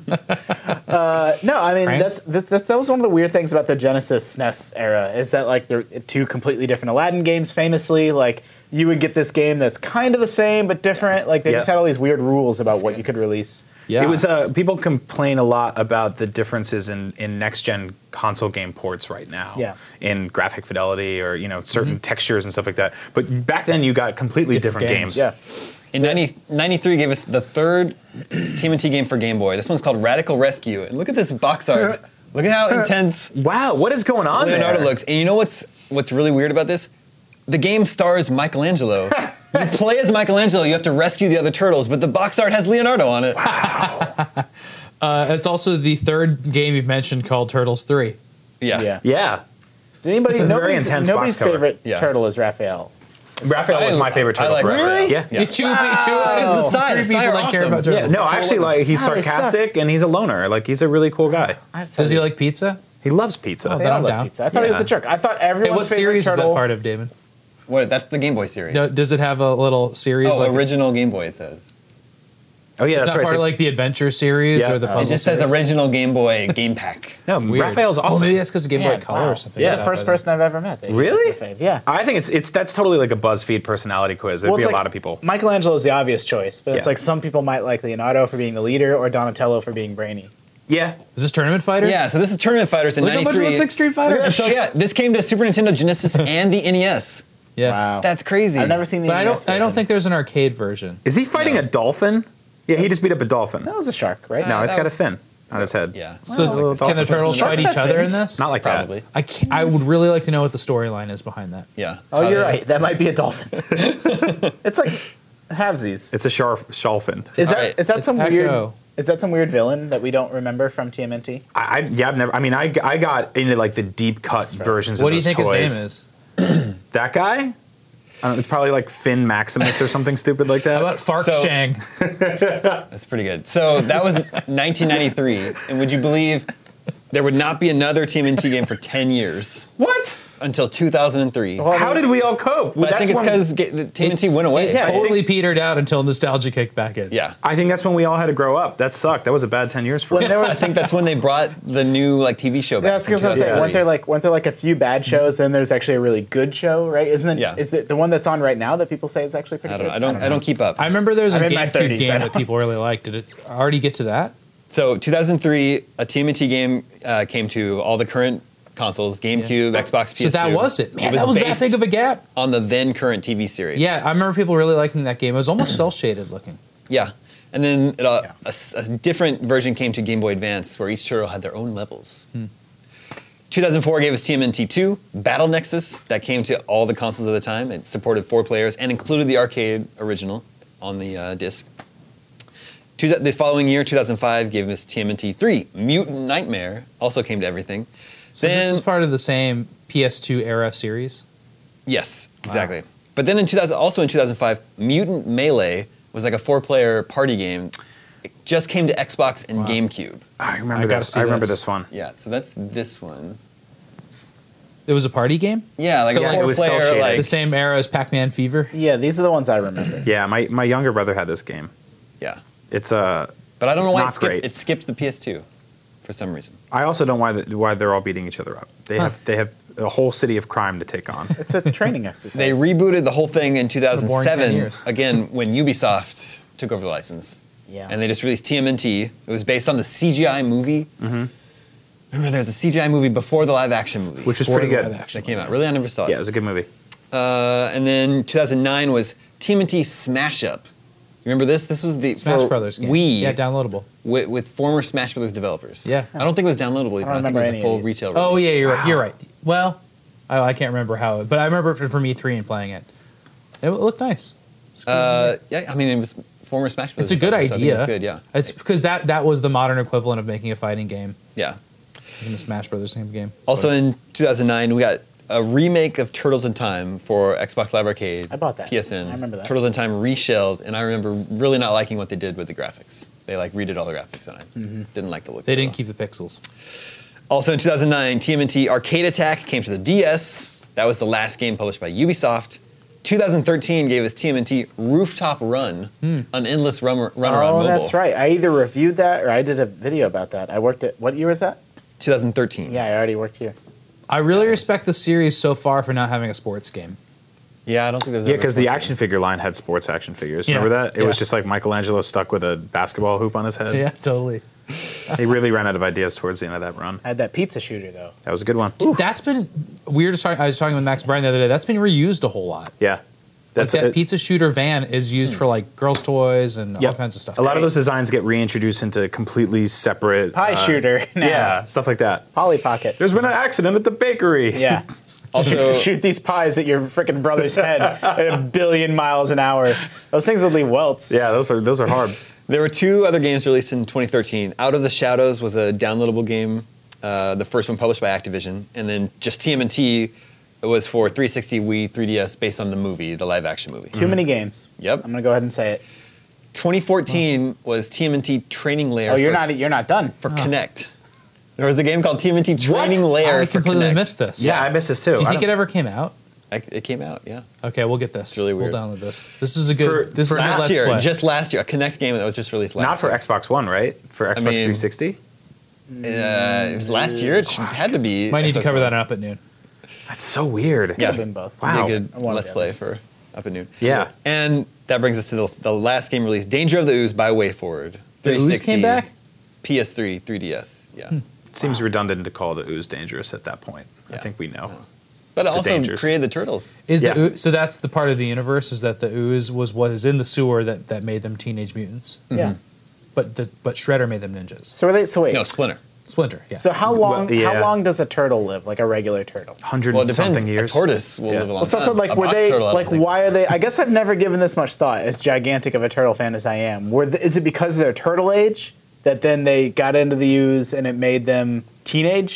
[SPEAKER 5] uh, no, I mean
[SPEAKER 6] Frank?
[SPEAKER 5] that's that, that, that was one of the weird things about the Genesis S N E S era is that like they're two completely different Aladdin games. Famously, like you would get this game that's kind of the same but different. Like they
[SPEAKER 4] Yeah.
[SPEAKER 5] just had all these weird rules about what you could release.
[SPEAKER 6] Yeah.
[SPEAKER 4] It was uh, people complain a lot about the differences in, in next gen console game ports right now.
[SPEAKER 5] Yeah.
[SPEAKER 4] In graphic fidelity or you know certain textures and stuff like that. But back then you got completely
[SPEAKER 6] Different
[SPEAKER 4] different,
[SPEAKER 6] games.
[SPEAKER 4] games.
[SPEAKER 5] Yeah.
[SPEAKER 1] In ninety, ninety-three gave us the third T M N T game for Game Boy. This one's called Radical Rescue. And look at this box art. Look at how intense
[SPEAKER 4] Wow, what is going on
[SPEAKER 1] Leonardo
[SPEAKER 4] there?
[SPEAKER 1] looks. And you know what's what's really weird about this? The game stars Michelangelo. You play as Michelangelo, you have to rescue the other turtles, but the box art has Leonardo on it.
[SPEAKER 6] Uh, it's also the third game you've mentioned called Turtles three.
[SPEAKER 1] Yeah.
[SPEAKER 5] Yeah.
[SPEAKER 4] Yeah.
[SPEAKER 5] Did anybody?
[SPEAKER 4] It's a very
[SPEAKER 5] Nobody's,
[SPEAKER 4] intense
[SPEAKER 5] nobody's
[SPEAKER 4] box cover.
[SPEAKER 5] favorite
[SPEAKER 1] Yeah.
[SPEAKER 5] turtle is Raphael.
[SPEAKER 4] Raphael was
[SPEAKER 1] I-
[SPEAKER 4] my favorite
[SPEAKER 1] I
[SPEAKER 4] turtle.
[SPEAKER 1] like
[SPEAKER 4] forever.
[SPEAKER 1] Raphael.
[SPEAKER 4] Yeah.
[SPEAKER 1] Yeah.
[SPEAKER 6] You two, two,
[SPEAKER 1] Because the size,
[SPEAKER 6] three
[SPEAKER 1] the
[SPEAKER 6] people
[SPEAKER 1] size are
[SPEAKER 6] that care
[SPEAKER 1] awesome.
[SPEAKER 6] about
[SPEAKER 1] Yeah.
[SPEAKER 6] turtles.
[SPEAKER 4] No, actually, like he's
[SPEAKER 5] Ah, they suck.
[SPEAKER 4] sarcastic and he's a loner. Like he's a really cool guy.
[SPEAKER 6] Does he like pizza?
[SPEAKER 4] He loves pizza.
[SPEAKER 6] Oh,
[SPEAKER 5] They
[SPEAKER 6] then
[SPEAKER 5] all
[SPEAKER 6] I'm
[SPEAKER 5] love
[SPEAKER 6] down.
[SPEAKER 5] pizza. I thought he was
[SPEAKER 4] Yeah.
[SPEAKER 5] a jerk. I thought
[SPEAKER 6] Hey,
[SPEAKER 5] everyone's
[SPEAKER 6] what
[SPEAKER 5] favorite
[SPEAKER 6] series is
[SPEAKER 5] turtle.
[SPEAKER 6] that part of, David?
[SPEAKER 1] What? That's the Game Boy series.
[SPEAKER 6] No, does it have a little series?
[SPEAKER 1] oh,
[SPEAKER 6] like,
[SPEAKER 1] original Game Boy, it says.
[SPEAKER 4] Oh yeah,
[SPEAKER 6] it's
[SPEAKER 4] that's
[SPEAKER 6] not
[SPEAKER 4] right.
[SPEAKER 6] part
[SPEAKER 4] The-
[SPEAKER 6] of like the adventure series
[SPEAKER 4] Yeah.
[SPEAKER 6] or the
[SPEAKER 4] Uh, it
[SPEAKER 6] puzzle
[SPEAKER 1] It just
[SPEAKER 6] series?
[SPEAKER 1] says original Game Boy game pack.
[SPEAKER 4] no,
[SPEAKER 6] Weird.
[SPEAKER 4] Raphael's
[SPEAKER 6] Oh,
[SPEAKER 4] awesome.
[SPEAKER 6] maybe that's because of Game Boy
[SPEAKER 5] Yeah,
[SPEAKER 6] Color
[SPEAKER 5] wow.
[SPEAKER 6] or something.
[SPEAKER 4] Yeah.
[SPEAKER 6] like
[SPEAKER 5] The
[SPEAKER 6] that
[SPEAKER 5] first
[SPEAKER 6] by then.
[SPEAKER 5] person I've ever met. that
[SPEAKER 4] Really?
[SPEAKER 5] uses their fave. Yeah.
[SPEAKER 4] I think it's it's that's totally like a BuzzFeed personality quiz. There'd
[SPEAKER 5] Well,
[SPEAKER 4] be
[SPEAKER 5] it's
[SPEAKER 4] a
[SPEAKER 5] like-
[SPEAKER 4] lot of people.
[SPEAKER 5] Michelangelo is the obvious choice, but it's
[SPEAKER 4] Yeah.
[SPEAKER 5] like some people might like Leonardo for being the leader or Donatello for being brainy.
[SPEAKER 4] Yeah.
[SPEAKER 6] Is this Tournament Fighters?
[SPEAKER 1] Yeah, so this is Tournament Fighters in
[SPEAKER 6] Look how much it
[SPEAKER 1] ninety-three.
[SPEAKER 6] looks like Street Fighter.
[SPEAKER 1] And so yeah, this came to Super Nintendo, Genesis, and the N E S.
[SPEAKER 6] Yeah.
[SPEAKER 5] Wow.
[SPEAKER 1] That's crazy.
[SPEAKER 5] I've never seen the
[SPEAKER 6] But I
[SPEAKER 5] N E S
[SPEAKER 6] don't. I don't
[SPEAKER 5] version.
[SPEAKER 6] think there's an arcade version.
[SPEAKER 4] Is he fighting
[SPEAKER 1] No.
[SPEAKER 4] a dolphin? Yeah, he just beat up a dolphin.
[SPEAKER 5] That was a shark, right?
[SPEAKER 4] no,
[SPEAKER 1] Uh,
[SPEAKER 4] it's
[SPEAKER 1] that
[SPEAKER 4] got
[SPEAKER 1] was-
[SPEAKER 4] a fin on his head.
[SPEAKER 1] Yeah.
[SPEAKER 6] So
[SPEAKER 4] Well,
[SPEAKER 6] th-
[SPEAKER 4] it's
[SPEAKER 6] can the
[SPEAKER 4] also
[SPEAKER 6] turtles
[SPEAKER 4] sharks
[SPEAKER 6] fight
[SPEAKER 5] have
[SPEAKER 6] each other in
[SPEAKER 5] fins?
[SPEAKER 6] this?
[SPEAKER 4] Not like
[SPEAKER 1] Probably.
[SPEAKER 6] I can't, I would really like to know what the storyline is behind that.
[SPEAKER 1] Yeah.
[SPEAKER 5] Oh,
[SPEAKER 1] How
[SPEAKER 5] you're
[SPEAKER 1] they-
[SPEAKER 5] right. That might be a dolphin. it's like halvesies.
[SPEAKER 4] that. It's a shark shalfin.
[SPEAKER 5] Is that
[SPEAKER 1] Alright,
[SPEAKER 5] is that
[SPEAKER 6] it's
[SPEAKER 5] some
[SPEAKER 6] Echo.
[SPEAKER 5] weird? Is that some weird villain that we don't remember from T M N T?
[SPEAKER 4] I, I yeah, I've never. I mean, I, I got into like the deep cut versions.
[SPEAKER 6] What
[SPEAKER 4] of
[SPEAKER 6] do you
[SPEAKER 4] those
[SPEAKER 6] think
[SPEAKER 4] toys.
[SPEAKER 6] his name is?
[SPEAKER 4] That guy? I don't know, it's probably like Finn Maximus or something stupid like that.
[SPEAKER 6] How about Fark
[SPEAKER 3] So-
[SPEAKER 6] Shang?
[SPEAKER 3] That's pretty good. So that was nineteen ninety-three, and would you believe there would not be another T M N T game for ten years
[SPEAKER 4] What?
[SPEAKER 3] until two thousand three?
[SPEAKER 5] Well,
[SPEAKER 4] How did we all cope?
[SPEAKER 3] But I think it's because T M N T went away.
[SPEAKER 6] It
[SPEAKER 5] Yeah,
[SPEAKER 6] totally petered out until nostalgia kicked back in.
[SPEAKER 3] Yeah.
[SPEAKER 4] I think that's when we all had to grow up. That sucked. That was a bad ten years for us.
[SPEAKER 5] When there
[SPEAKER 3] I
[SPEAKER 5] was,
[SPEAKER 3] think that's when they brought the new like T V show back.
[SPEAKER 5] yeah, that's because I was
[SPEAKER 3] in
[SPEAKER 5] saying, weren't there
[SPEAKER 3] two thousand three.
[SPEAKER 5] like weren't there like a few bad shows? Then there's actually a really good show, right? Isn't it?
[SPEAKER 3] Yeah.
[SPEAKER 5] Is it the one that's on right now that people say is actually pretty
[SPEAKER 3] I don't know.
[SPEAKER 5] good?
[SPEAKER 3] I don't. I don't keep up.
[SPEAKER 6] I remember there was a
[SPEAKER 5] I'm in my
[SPEAKER 6] GameCube
[SPEAKER 5] thirties, I
[SPEAKER 6] game
[SPEAKER 5] know.
[SPEAKER 6] that people really liked. Did it already get to that?
[SPEAKER 3] So two thousand three, a T M N T game uh, came to all the current consoles: GameCube, Xbox, P S two.
[SPEAKER 6] So that was it. Man,
[SPEAKER 3] it
[SPEAKER 6] that was that
[SPEAKER 3] based
[SPEAKER 6] big of a gap.
[SPEAKER 3] on the then current T V series.
[SPEAKER 6] Yeah, I remember people really liking that game. It was almost cell shaded looking.
[SPEAKER 3] Yeah. And then it, uh,
[SPEAKER 5] Yeah.
[SPEAKER 3] a, s- a different version came to Game Boy Advance, where each turtle had their own levels. two thousand four gave us T M N T two, Battle Nexus, that came to all the consoles at the time. It supported four players and included the arcade original on the uh, disc. Two, the following year, two thousand five, gave us T M N T three, Mutant Nightmare, also came to everything.
[SPEAKER 6] So
[SPEAKER 3] then,
[SPEAKER 6] this is part of the same P S two era series.
[SPEAKER 3] Yes, exactly. But then in two thousand, also in two thousand five, Mutant Melee was like a four-player party game. It just came to Xbox and GameCube.
[SPEAKER 4] I remember
[SPEAKER 6] I gotta
[SPEAKER 4] this.
[SPEAKER 6] see
[SPEAKER 4] I remember
[SPEAKER 6] this.
[SPEAKER 4] this one.
[SPEAKER 3] Yeah, so that's this one.
[SPEAKER 6] It was a party game?
[SPEAKER 3] Yeah, like
[SPEAKER 6] So,
[SPEAKER 3] a
[SPEAKER 6] like, it
[SPEAKER 4] was
[SPEAKER 3] four-player,
[SPEAKER 4] cel-shaded.
[SPEAKER 3] like
[SPEAKER 6] The same era as Pac-Man Fever?
[SPEAKER 5] Yeah, these are the ones I remember.
[SPEAKER 4] Yeah, my, my younger brother had this game.
[SPEAKER 3] yeah.
[SPEAKER 4] It's uh,
[SPEAKER 3] But I don't know why
[SPEAKER 4] Not
[SPEAKER 3] it skipped,
[SPEAKER 4] great.
[SPEAKER 3] it skipped the P S two for some reason.
[SPEAKER 4] I also don't know why the, why they're all beating each other up. They have they have a whole city of crime to take on.
[SPEAKER 5] It's a training exercise.
[SPEAKER 3] They rebooted the whole thing in two thousand
[SPEAKER 6] boring ten
[SPEAKER 3] seven,
[SPEAKER 6] years.
[SPEAKER 3] again, when Ubisoft took over the license.
[SPEAKER 5] Yeah.
[SPEAKER 3] And they just released T M N T. It was based on the C G I movie. Mm-hmm. Remember, there was a C G I movie before the live action movie.
[SPEAKER 4] Which was
[SPEAKER 6] Before
[SPEAKER 4] pretty
[SPEAKER 6] the
[SPEAKER 4] good.
[SPEAKER 6] live action.
[SPEAKER 3] that came out. Really, I never saw it.
[SPEAKER 4] Yeah, it was a good movie.
[SPEAKER 3] Uh, and then two thousand nine was T M N T Smash Up. You remember this? This was the
[SPEAKER 6] Smash
[SPEAKER 3] for
[SPEAKER 6] Brothers game.
[SPEAKER 3] Wii
[SPEAKER 6] Yeah, downloadable.
[SPEAKER 3] with, with former Smash Brothers developers.
[SPEAKER 6] Yeah.
[SPEAKER 3] I don't think it was downloadable. Even. I, think
[SPEAKER 5] remember
[SPEAKER 3] it was
[SPEAKER 5] any
[SPEAKER 3] a
[SPEAKER 5] of
[SPEAKER 3] full
[SPEAKER 5] these.
[SPEAKER 3] retail.
[SPEAKER 6] Oh,
[SPEAKER 3] release.
[SPEAKER 6] yeah, you're right. You're right. Well, I, I can't remember how, but I remember it from E three and playing it. It looked nice.
[SPEAKER 3] Uh, yeah. I mean, it was former Smash Brothers.
[SPEAKER 6] It's a good
[SPEAKER 3] developers, so I think
[SPEAKER 6] idea.
[SPEAKER 3] It's good. Yeah.
[SPEAKER 6] It's because that, that was the modern equivalent of making a fighting game
[SPEAKER 3] Yeah.
[SPEAKER 6] in the Smash Brothers game.
[SPEAKER 3] Also in two thousand nine, we got a remake of Turtles in Time for Xbox Live Arcade.
[SPEAKER 5] I bought that.
[SPEAKER 3] P S N.
[SPEAKER 5] I remember that.
[SPEAKER 3] Turtles in Time reshelled, and I remember really not liking what they did with the graphics. They like redid all the graphics, and I
[SPEAKER 5] Mm-hmm.
[SPEAKER 3] didn't like the look.
[SPEAKER 6] They
[SPEAKER 3] at it
[SPEAKER 6] didn't
[SPEAKER 3] at
[SPEAKER 6] keep the pixels.
[SPEAKER 3] all. Also in two thousand nine, T M N T Arcade Attack came to the D S. That was the last game published by Ubisoft. two thousand thirteen gave us T M N T Rooftop Run, an endless run, run around
[SPEAKER 5] Oh,
[SPEAKER 3] mobile.
[SPEAKER 5] that's right. I either reviewed that or I did a video about that. I worked at, what year was that?
[SPEAKER 3] two thousand thirteen.
[SPEAKER 5] Yeah, I already worked here.
[SPEAKER 6] I really respect the series so far for not having a sports game.
[SPEAKER 3] Yeah, I don't think there's.
[SPEAKER 4] Yeah,
[SPEAKER 3] ever
[SPEAKER 4] because the
[SPEAKER 3] something.
[SPEAKER 4] action figure line had sports action figures.
[SPEAKER 6] Yeah,
[SPEAKER 4] Remember that? It was
[SPEAKER 6] yeah.
[SPEAKER 4] just like Michelangelo stuck with a basketball hoop on his head.
[SPEAKER 6] totally.
[SPEAKER 4] They really ran out of ideas towards the end of that run.
[SPEAKER 5] I had that pizza shooter though.
[SPEAKER 4] That was a good one.
[SPEAKER 6] That's been weird. to talk- I was talking with Max Bryan the other day. That's been reused a whole lot.
[SPEAKER 4] Yeah.
[SPEAKER 6] That's
[SPEAKER 4] That's
[SPEAKER 6] that
[SPEAKER 4] it-
[SPEAKER 6] pizza shooter van is used for like girls' toys and all
[SPEAKER 4] Yep.
[SPEAKER 6] kinds of stuff.
[SPEAKER 4] A lot of those designs get reintroduced into completely separate
[SPEAKER 5] Pie
[SPEAKER 4] uh,
[SPEAKER 5] shooter. Now.
[SPEAKER 4] Yeah, stuff like that.
[SPEAKER 5] Polly Pocket.
[SPEAKER 4] There's been an accident at the bakery.
[SPEAKER 5] Yeah.
[SPEAKER 3] Also-
[SPEAKER 5] shoot these pies at your freaking brother's head at a billion miles an hour. Those things would leave welts.
[SPEAKER 4] Yeah, those are those are hard.
[SPEAKER 3] There were two other games released in twenty thirteen. Out of the Shadows was a downloadable game, uh, the first one published by Activision, and then just T M N T was for three sixty, Wii, three D S, based on the movie, the live-action movie.
[SPEAKER 5] Too many games.
[SPEAKER 3] Yep.
[SPEAKER 5] I'm gonna go ahead and say it.
[SPEAKER 3] twenty fourteen was T M N T Training Layer
[SPEAKER 5] Oh, you're
[SPEAKER 3] for,
[SPEAKER 5] not you're not done.
[SPEAKER 3] for Kinect. There was a game called T M N T Training Layer
[SPEAKER 6] I
[SPEAKER 3] for
[SPEAKER 6] completely
[SPEAKER 3] Kinect.
[SPEAKER 6] missed this.
[SPEAKER 4] Yeah, I missed this too.
[SPEAKER 6] Do you
[SPEAKER 4] I
[SPEAKER 6] think it
[SPEAKER 4] don't-
[SPEAKER 6] ever came out?
[SPEAKER 3] I, it came out, yeah.
[SPEAKER 6] Okay, we'll get this.
[SPEAKER 3] really weird.
[SPEAKER 6] We'll download this. This is a good.
[SPEAKER 4] For-
[SPEAKER 6] this
[SPEAKER 4] for
[SPEAKER 6] is a good
[SPEAKER 3] Last
[SPEAKER 6] let's
[SPEAKER 3] year,
[SPEAKER 6] play.
[SPEAKER 3] just last year, a Kinect game that was just released last
[SPEAKER 4] Not for
[SPEAKER 3] year.
[SPEAKER 4] Xbox One, right? For Xbox
[SPEAKER 3] mean-
[SPEAKER 4] three sixty?
[SPEAKER 3] Uh, it was last year. It should- had to be.
[SPEAKER 6] Might need to
[SPEAKER 3] Xbox
[SPEAKER 6] cover
[SPEAKER 3] One.
[SPEAKER 6] that up at noon.
[SPEAKER 4] That's so weird.
[SPEAKER 3] Yeah.
[SPEAKER 5] Could've been both.
[SPEAKER 4] Wow.
[SPEAKER 3] Be a good
[SPEAKER 5] One or
[SPEAKER 3] let's
[SPEAKER 5] the
[SPEAKER 3] play
[SPEAKER 5] other.
[SPEAKER 3] for up at noon.
[SPEAKER 4] Yeah.
[SPEAKER 3] And that brings us to the, the last game released, Danger of the Ooze by WayForward.
[SPEAKER 6] The Ooze
[SPEAKER 3] three sixty,
[SPEAKER 6] came back?
[SPEAKER 3] P S three, three D S. Yeah.
[SPEAKER 4] Seems redundant to call the ooze dangerous at that point. I
[SPEAKER 3] Yeah.
[SPEAKER 4] think we know.
[SPEAKER 3] But it also
[SPEAKER 4] dangers.
[SPEAKER 3] created the Turtles.
[SPEAKER 6] Is
[SPEAKER 4] Yeah.
[SPEAKER 6] the oo- so that's the part of the universe is that the ooze was what is in the sewer that, that made them teenage mutants,
[SPEAKER 5] Yeah.
[SPEAKER 6] but the but Shredder made them ninjas.
[SPEAKER 5] So are they so wait.
[SPEAKER 3] No, Splinter.
[SPEAKER 6] Splinter, yeah.
[SPEAKER 5] So how long
[SPEAKER 4] Well, yeah.
[SPEAKER 5] how long does a turtle live, like a regular turtle?
[SPEAKER 4] Hundred
[SPEAKER 3] Well, it
[SPEAKER 4] and
[SPEAKER 3] depends.
[SPEAKER 4] something years.
[SPEAKER 3] A tortoise will
[SPEAKER 4] Yeah.
[SPEAKER 3] live a long
[SPEAKER 5] Well, so,
[SPEAKER 3] time.
[SPEAKER 5] so like
[SPEAKER 3] A
[SPEAKER 5] were
[SPEAKER 3] box
[SPEAKER 5] they
[SPEAKER 3] turtle, I don't
[SPEAKER 5] like
[SPEAKER 3] think
[SPEAKER 5] why
[SPEAKER 3] so.
[SPEAKER 5] are they? I guess I've never given this much thought. As gigantic of a turtle fan as I am, were the, is it because of their turtle age that then they got into the ooze and it made them teenage?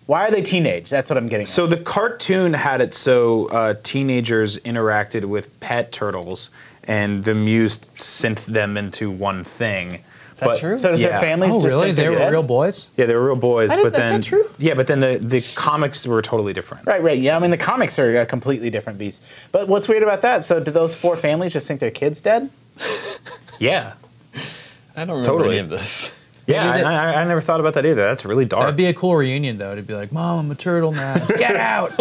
[SPEAKER 5] Why are they teenage? That's what I'm getting at.
[SPEAKER 4] So the cartoon had it so uh, teenagers interacted with pet turtles, and the Muse synthed them into one thing.
[SPEAKER 3] Is that true?
[SPEAKER 5] So does
[SPEAKER 4] yeah.
[SPEAKER 5] their families
[SPEAKER 6] Oh,
[SPEAKER 5] just
[SPEAKER 6] really?
[SPEAKER 5] think
[SPEAKER 6] They
[SPEAKER 5] they're
[SPEAKER 6] were
[SPEAKER 5] dead?
[SPEAKER 6] real boys?
[SPEAKER 4] Yeah, they were real boys,
[SPEAKER 5] I didn't-
[SPEAKER 4] but
[SPEAKER 5] that's
[SPEAKER 4] then
[SPEAKER 5] not true.
[SPEAKER 4] yeah, but then the, the comics were totally different.
[SPEAKER 5] Right, right. Yeah, I mean, the comics are a completely different beast. But what's weird about that? So do those four families just think their kid's dead?
[SPEAKER 4] Yeah,
[SPEAKER 3] I don't remember
[SPEAKER 4] Totally.
[SPEAKER 3] any of this.
[SPEAKER 4] yeah.
[SPEAKER 6] Maybe
[SPEAKER 4] I, I, I never thought about that either. That's really dark.
[SPEAKER 6] That'd be a cool reunion, though, to be like, Mom, I'm a turtle now. Get out!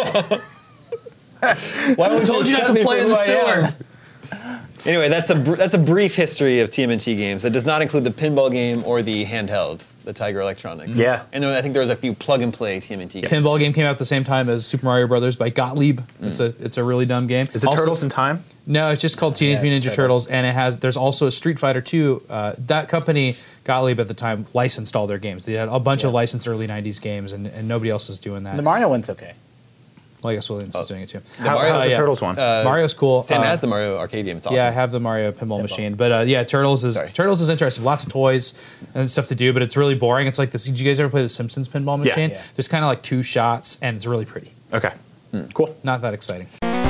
[SPEAKER 3] Why would
[SPEAKER 6] told you not
[SPEAKER 3] accept
[SPEAKER 6] to
[SPEAKER 3] me
[SPEAKER 6] play
[SPEAKER 3] for
[SPEAKER 6] in the
[SPEAKER 3] who I am?
[SPEAKER 6] sewer.
[SPEAKER 3] Anyway, that's a br- that's a brief history of T M N T games. That does not include the pinball game or the handheld, the Tiger Electronics.
[SPEAKER 4] Yeah.
[SPEAKER 3] And then I think there was a few plug and play T M N T games.
[SPEAKER 6] Pinball game came out at the same time as Super Mario Brothers by Gottlieb. It's a it's a really dumb game.
[SPEAKER 4] Is it
[SPEAKER 6] Also-
[SPEAKER 4] Turtles in Time?
[SPEAKER 6] No, it's just called Teenage
[SPEAKER 5] Yeah,
[SPEAKER 6] Mutant
[SPEAKER 5] it's
[SPEAKER 6] Ninja
[SPEAKER 5] Turtles.
[SPEAKER 6] Turtles, and it has. There's also a Street Fighter two. Uh, that company, Gottlieb at the time, licensed all their games. They had a bunch of licensed early nineties games, and, and nobody else is doing that.
[SPEAKER 5] The Mario one's okay.
[SPEAKER 6] Well, I guess Williams is doing it too.
[SPEAKER 4] How,
[SPEAKER 3] Mario-
[SPEAKER 4] how's the
[SPEAKER 6] yeah.
[SPEAKER 4] Turtles one?
[SPEAKER 3] Uh,
[SPEAKER 6] Mario's cool.
[SPEAKER 3] Sam
[SPEAKER 6] Uh,
[SPEAKER 3] has the Mario arcade game. It's awesome.
[SPEAKER 6] Yeah, I have the Mario pinball machine, but uh, yeah, Turtles is
[SPEAKER 3] Sorry.
[SPEAKER 6] Turtles is interesting. Lots of toys and stuff to do, but it's really boring. It's like this. Did you guys ever play the Simpsons pinball
[SPEAKER 4] Yeah.
[SPEAKER 6] machine?
[SPEAKER 5] Yeah.
[SPEAKER 6] There's kind of like two shots, and it's really pretty.
[SPEAKER 4] Okay, cool.
[SPEAKER 6] Not that exciting.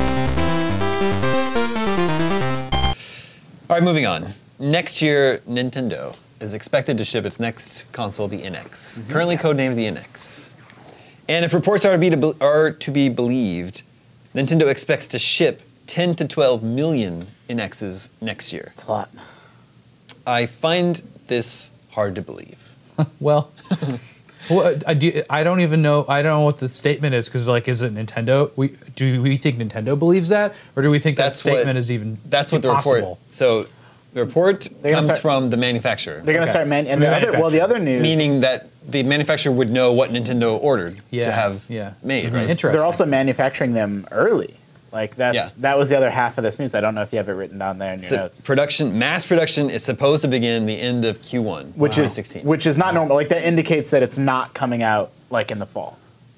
[SPEAKER 3] All right, moving on. Next year, Nintendo is expected to ship its next console, the N X,
[SPEAKER 6] Mm-hmm.
[SPEAKER 3] currently codenamed the N X. And if reports are to be to be, are to be believed, Nintendo expects to ship ten to twelve million N Xs next year.
[SPEAKER 5] It's a lot.
[SPEAKER 3] I find this hard to believe.
[SPEAKER 6] Well, well, I, do, I don't even know. I don't know what the statement is because, like, is it Nintendo? We do we think Nintendo believes that, or do we think
[SPEAKER 3] That's
[SPEAKER 6] that
[SPEAKER 3] what-
[SPEAKER 6] statement is even
[SPEAKER 3] That's what the
[SPEAKER 6] possible?
[SPEAKER 3] report. So the report
[SPEAKER 5] They're gonna
[SPEAKER 3] comes
[SPEAKER 5] start-
[SPEAKER 3] from the manufacturer,
[SPEAKER 5] They're going to
[SPEAKER 6] Okay.
[SPEAKER 5] start man. And
[SPEAKER 6] The
[SPEAKER 5] the other, well, the other news.
[SPEAKER 3] meaning that the manufacturer would know what Nintendo ordered
[SPEAKER 6] Yeah,
[SPEAKER 3] to have
[SPEAKER 6] yeah.
[SPEAKER 3] made,
[SPEAKER 6] Mhm.
[SPEAKER 3] right?
[SPEAKER 6] Interesting.
[SPEAKER 5] they're also manufacturing them early. Like that's
[SPEAKER 3] Yeah.
[SPEAKER 5] that was the other half of this news. I don't know if you have it written down there in your
[SPEAKER 3] So
[SPEAKER 5] notes.
[SPEAKER 3] production, mass production is supposed to begin the end of Q one,
[SPEAKER 5] Which is
[SPEAKER 3] sixteen.
[SPEAKER 5] which is not normal. Like that indicates that it's not coming out like in the fall.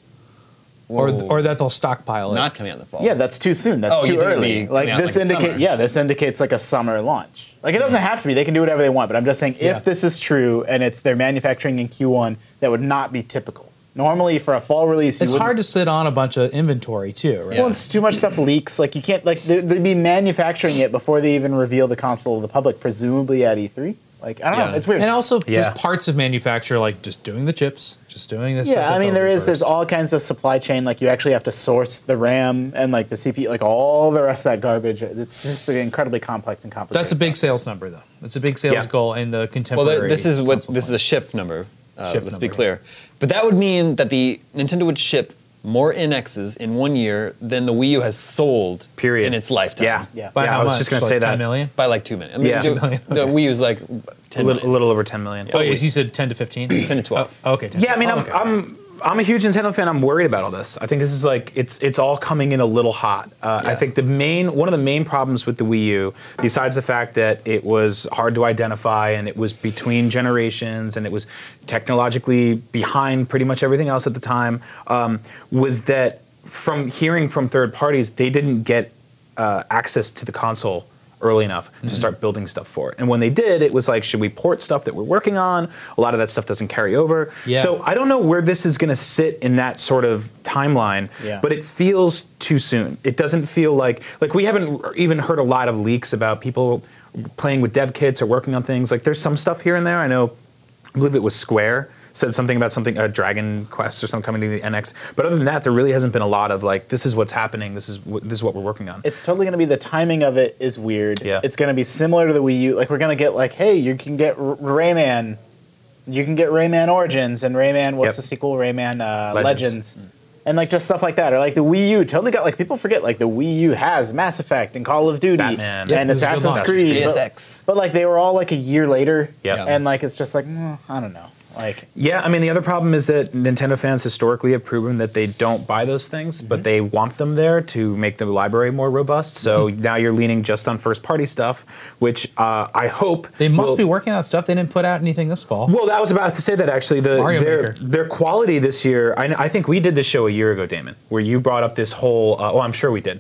[SPEAKER 6] or or that they'll stockpile it.
[SPEAKER 3] not coming out in the fall.
[SPEAKER 5] Yeah, that's too soon. That's
[SPEAKER 3] Oh, you
[SPEAKER 5] too
[SPEAKER 3] think it'd
[SPEAKER 5] early.
[SPEAKER 3] be
[SPEAKER 5] Like
[SPEAKER 3] coming out
[SPEAKER 5] this
[SPEAKER 3] like
[SPEAKER 5] indicate
[SPEAKER 3] summer.
[SPEAKER 5] yeah, this indicates like a summer launch. Like it doesn't have to be. They can do whatever they want, but I'm just saying
[SPEAKER 6] Yeah.
[SPEAKER 5] if this is true and it's they're manufacturing in Q one, that would not be typical. Normally for a fall release, you
[SPEAKER 6] It's
[SPEAKER 5] wouldn't-
[SPEAKER 6] hard to sit on a bunch of inventory too, right?
[SPEAKER 3] Yeah.
[SPEAKER 5] Well, it's too much stuff leaks. Like you can't like they- they'd be manufacturing it before they even reveal the console to the public, presumably at E three. Like I don't know,
[SPEAKER 3] Yeah.
[SPEAKER 5] it's weird.
[SPEAKER 6] And also, there's
[SPEAKER 4] Yeah.
[SPEAKER 6] parts of manufacture like just doing the chips, just doing this. stuff
[SPEAKER 5] yeah,
[SPEAKER 6] that
[SPEAKER 5] I mean
[SPEAKER 6] they'll
[SPEAKER 5] there is
[SPEAKER 6] reverse.
[SPEAKER 5] there's all kinds of supply chain. Like you actually have to source the RAM and like the C P U, like all the rest of that garbage. It's just incredibly complex and complicated.
[SPEAKER 6] That's a big
[SPEAKER 5] process.
[SPEAKER 6] sales number, though. It's a big sales
[SPEAKER 4] Yeah.
[SPEAKER 6] goal in the
[SPEAKER 3] Well,
[SPEAKER 6] contemporary.
[SPEAKER 3] th- this is what
[SPEAKER 6] console
[SPEAKER 3] this is
[SPEAKER 6] line.
[SPEAKER 3] a ship number. Uh,
[SPEAKER 6] Ship
[SPEAKER 3] let's be
[SPEAKER 6] number,
[SPEAKER 3] clear. But that would mean that the Nintendo would ship more N Xs in one year than the Wii U has sold
[SPEAKER 4] Period.
[SPEAKER 3] in its lifetime.
[SPEAKER 4] Yeah,
[SPEAKER 5] Yeah.
[SPEAKER 6] By
[SPEAKER 4] yeah,
[SPEAKER 6] how
[SPEAKER 4] I was
[SPEAKER 6] much?
[SPEAKER 4] just gonna
[SPEAKER 6] Like
[SPEAKER 4] say
[SPEAKER 6] ten
[SPEAKER 4] that.
[SPEAKER 6] million?
[SPEAKER 3] By like two million. I mean,
[SPEAKER 4] Yeah.
[SPEAKER 3] the,
[SPEAKER 6] Two million,
[SPEAKER 3] the
[SPEAKER 6] okay.
[SPEAKER 3] Wii U is like
[SPEAKER 4] a
[SPEAKER 3] ten
[SPEAKER 4] little, a
[SPEAKER 3] million.
[SPEAKER 4] little over ten million.
[SPEAKER 6] Oh, yes, you said ten to fifteen?
[SPEAKER 3] ten to twelve.
[SPEAKER 6] Oh, okay, ten.
[SPEAKER 4] Yeah, I mean,
[SPEAKER 6] Oh,
[SPEAKER 4] I'm,
[SPEAKER 6] okay.
[SPEAKER 4] I'm I'm a huge Nintendo fan. I'm worried about all this. I think this is like it's it's all coming in a little hot. Uh, I
[SPEAKER 3] Yeah.
[SPEAKER 4] think the main one of the main problems with the Wii U, besides the fact that it was hard to identify and it was between generations and it was technologically behind pretty much everything else at the time, um, was that from hearing from third parties, they didn't get uh, access to the console early enough
[SPEAKER 6] Mm-hmm.
[SPEAKER 4] to start building stuff for it. And when they did, it was like, should we port stuff that we're working on? A lot of that stuff doesn't carry over.
[SPEAKER 6] Yeah.
[SPEAKER 4] So I don't know where this is going to sit in that sort of timeline,
[SPEAKER 5] Yeah.
[SPEAKER 4] but it feels too soon. It doesn't feel like like we haven't even heard a lot of leaks about people playing with dev kits or working on things. Like there's some stuff here and there. I know, I believe it was Square said something about something a Dragon Quest or something coming to the N X. But other than that, there really hasn't been a lot of like this is what's happening. This is wh- this is what we're working on.
[SPEAKER 5] It's totally going to be the timing of it is weird.
[SPEAKER 4] Yeah.
[SPEAKER 5] It's going to be similar to the Wii U. Like we're going to get like, hey, you can get R- Rayman, you can get Rayman Origins and Rayman. What's
[SPEAKER 4] Yep.
[SPEAKER 5] the sequel? Rayman uh,
[SPEAKER 4] Legends.
[SPEAKER 5] Legends. And like just stuff like that, or like the Wii U totally got like people forget like the Wii U has Mass Effect and Call of Duty
[SPEAKER 4] Batman.
[SPEAKER 6] Yep,
[SPEAKER 5] and
[SPEAKER 6] it was a good
[SPEAKER 5] Assassin's
[SPEAKER 6] launch.
[SPEAKER 5] Creed,
[SPEAKER 3] Deus
[SPEAKER 5] but,
[SPEAKER 3] Ex.
[SPEAKER 5] but like they were all like a year later,
[SPEAKER 4] Yep.
[SPEAKER 5] and like it's just like mm, I don't know, like
[SPEAKER 4] Yeah, I mean, the other problem is that Nintendo fans historically have proven that they don't buy those things,
[SPEAKER 5] Mm-hmm.
[SPEAKER 4] but they want them there to make the library more robust. So now you're leaning just on first party stuff, which uh, I hope.
[SPEAKER 6] They must
[SPEAKER 4] will-
[SPEAKER 6] be working on stuff. They didn't put out anything this fall.
[SPEAKER 4] Well, I was about to say that actually. The,
[SPEAKER 6] Mario
[SPEAKER 4] their,
[SPEAKER 6] Maker.
[SPEAKER 4] their quality this year, I, I think we did this show a year ago, Damon, where you brought up this whole, uh, well, I'm sure we did.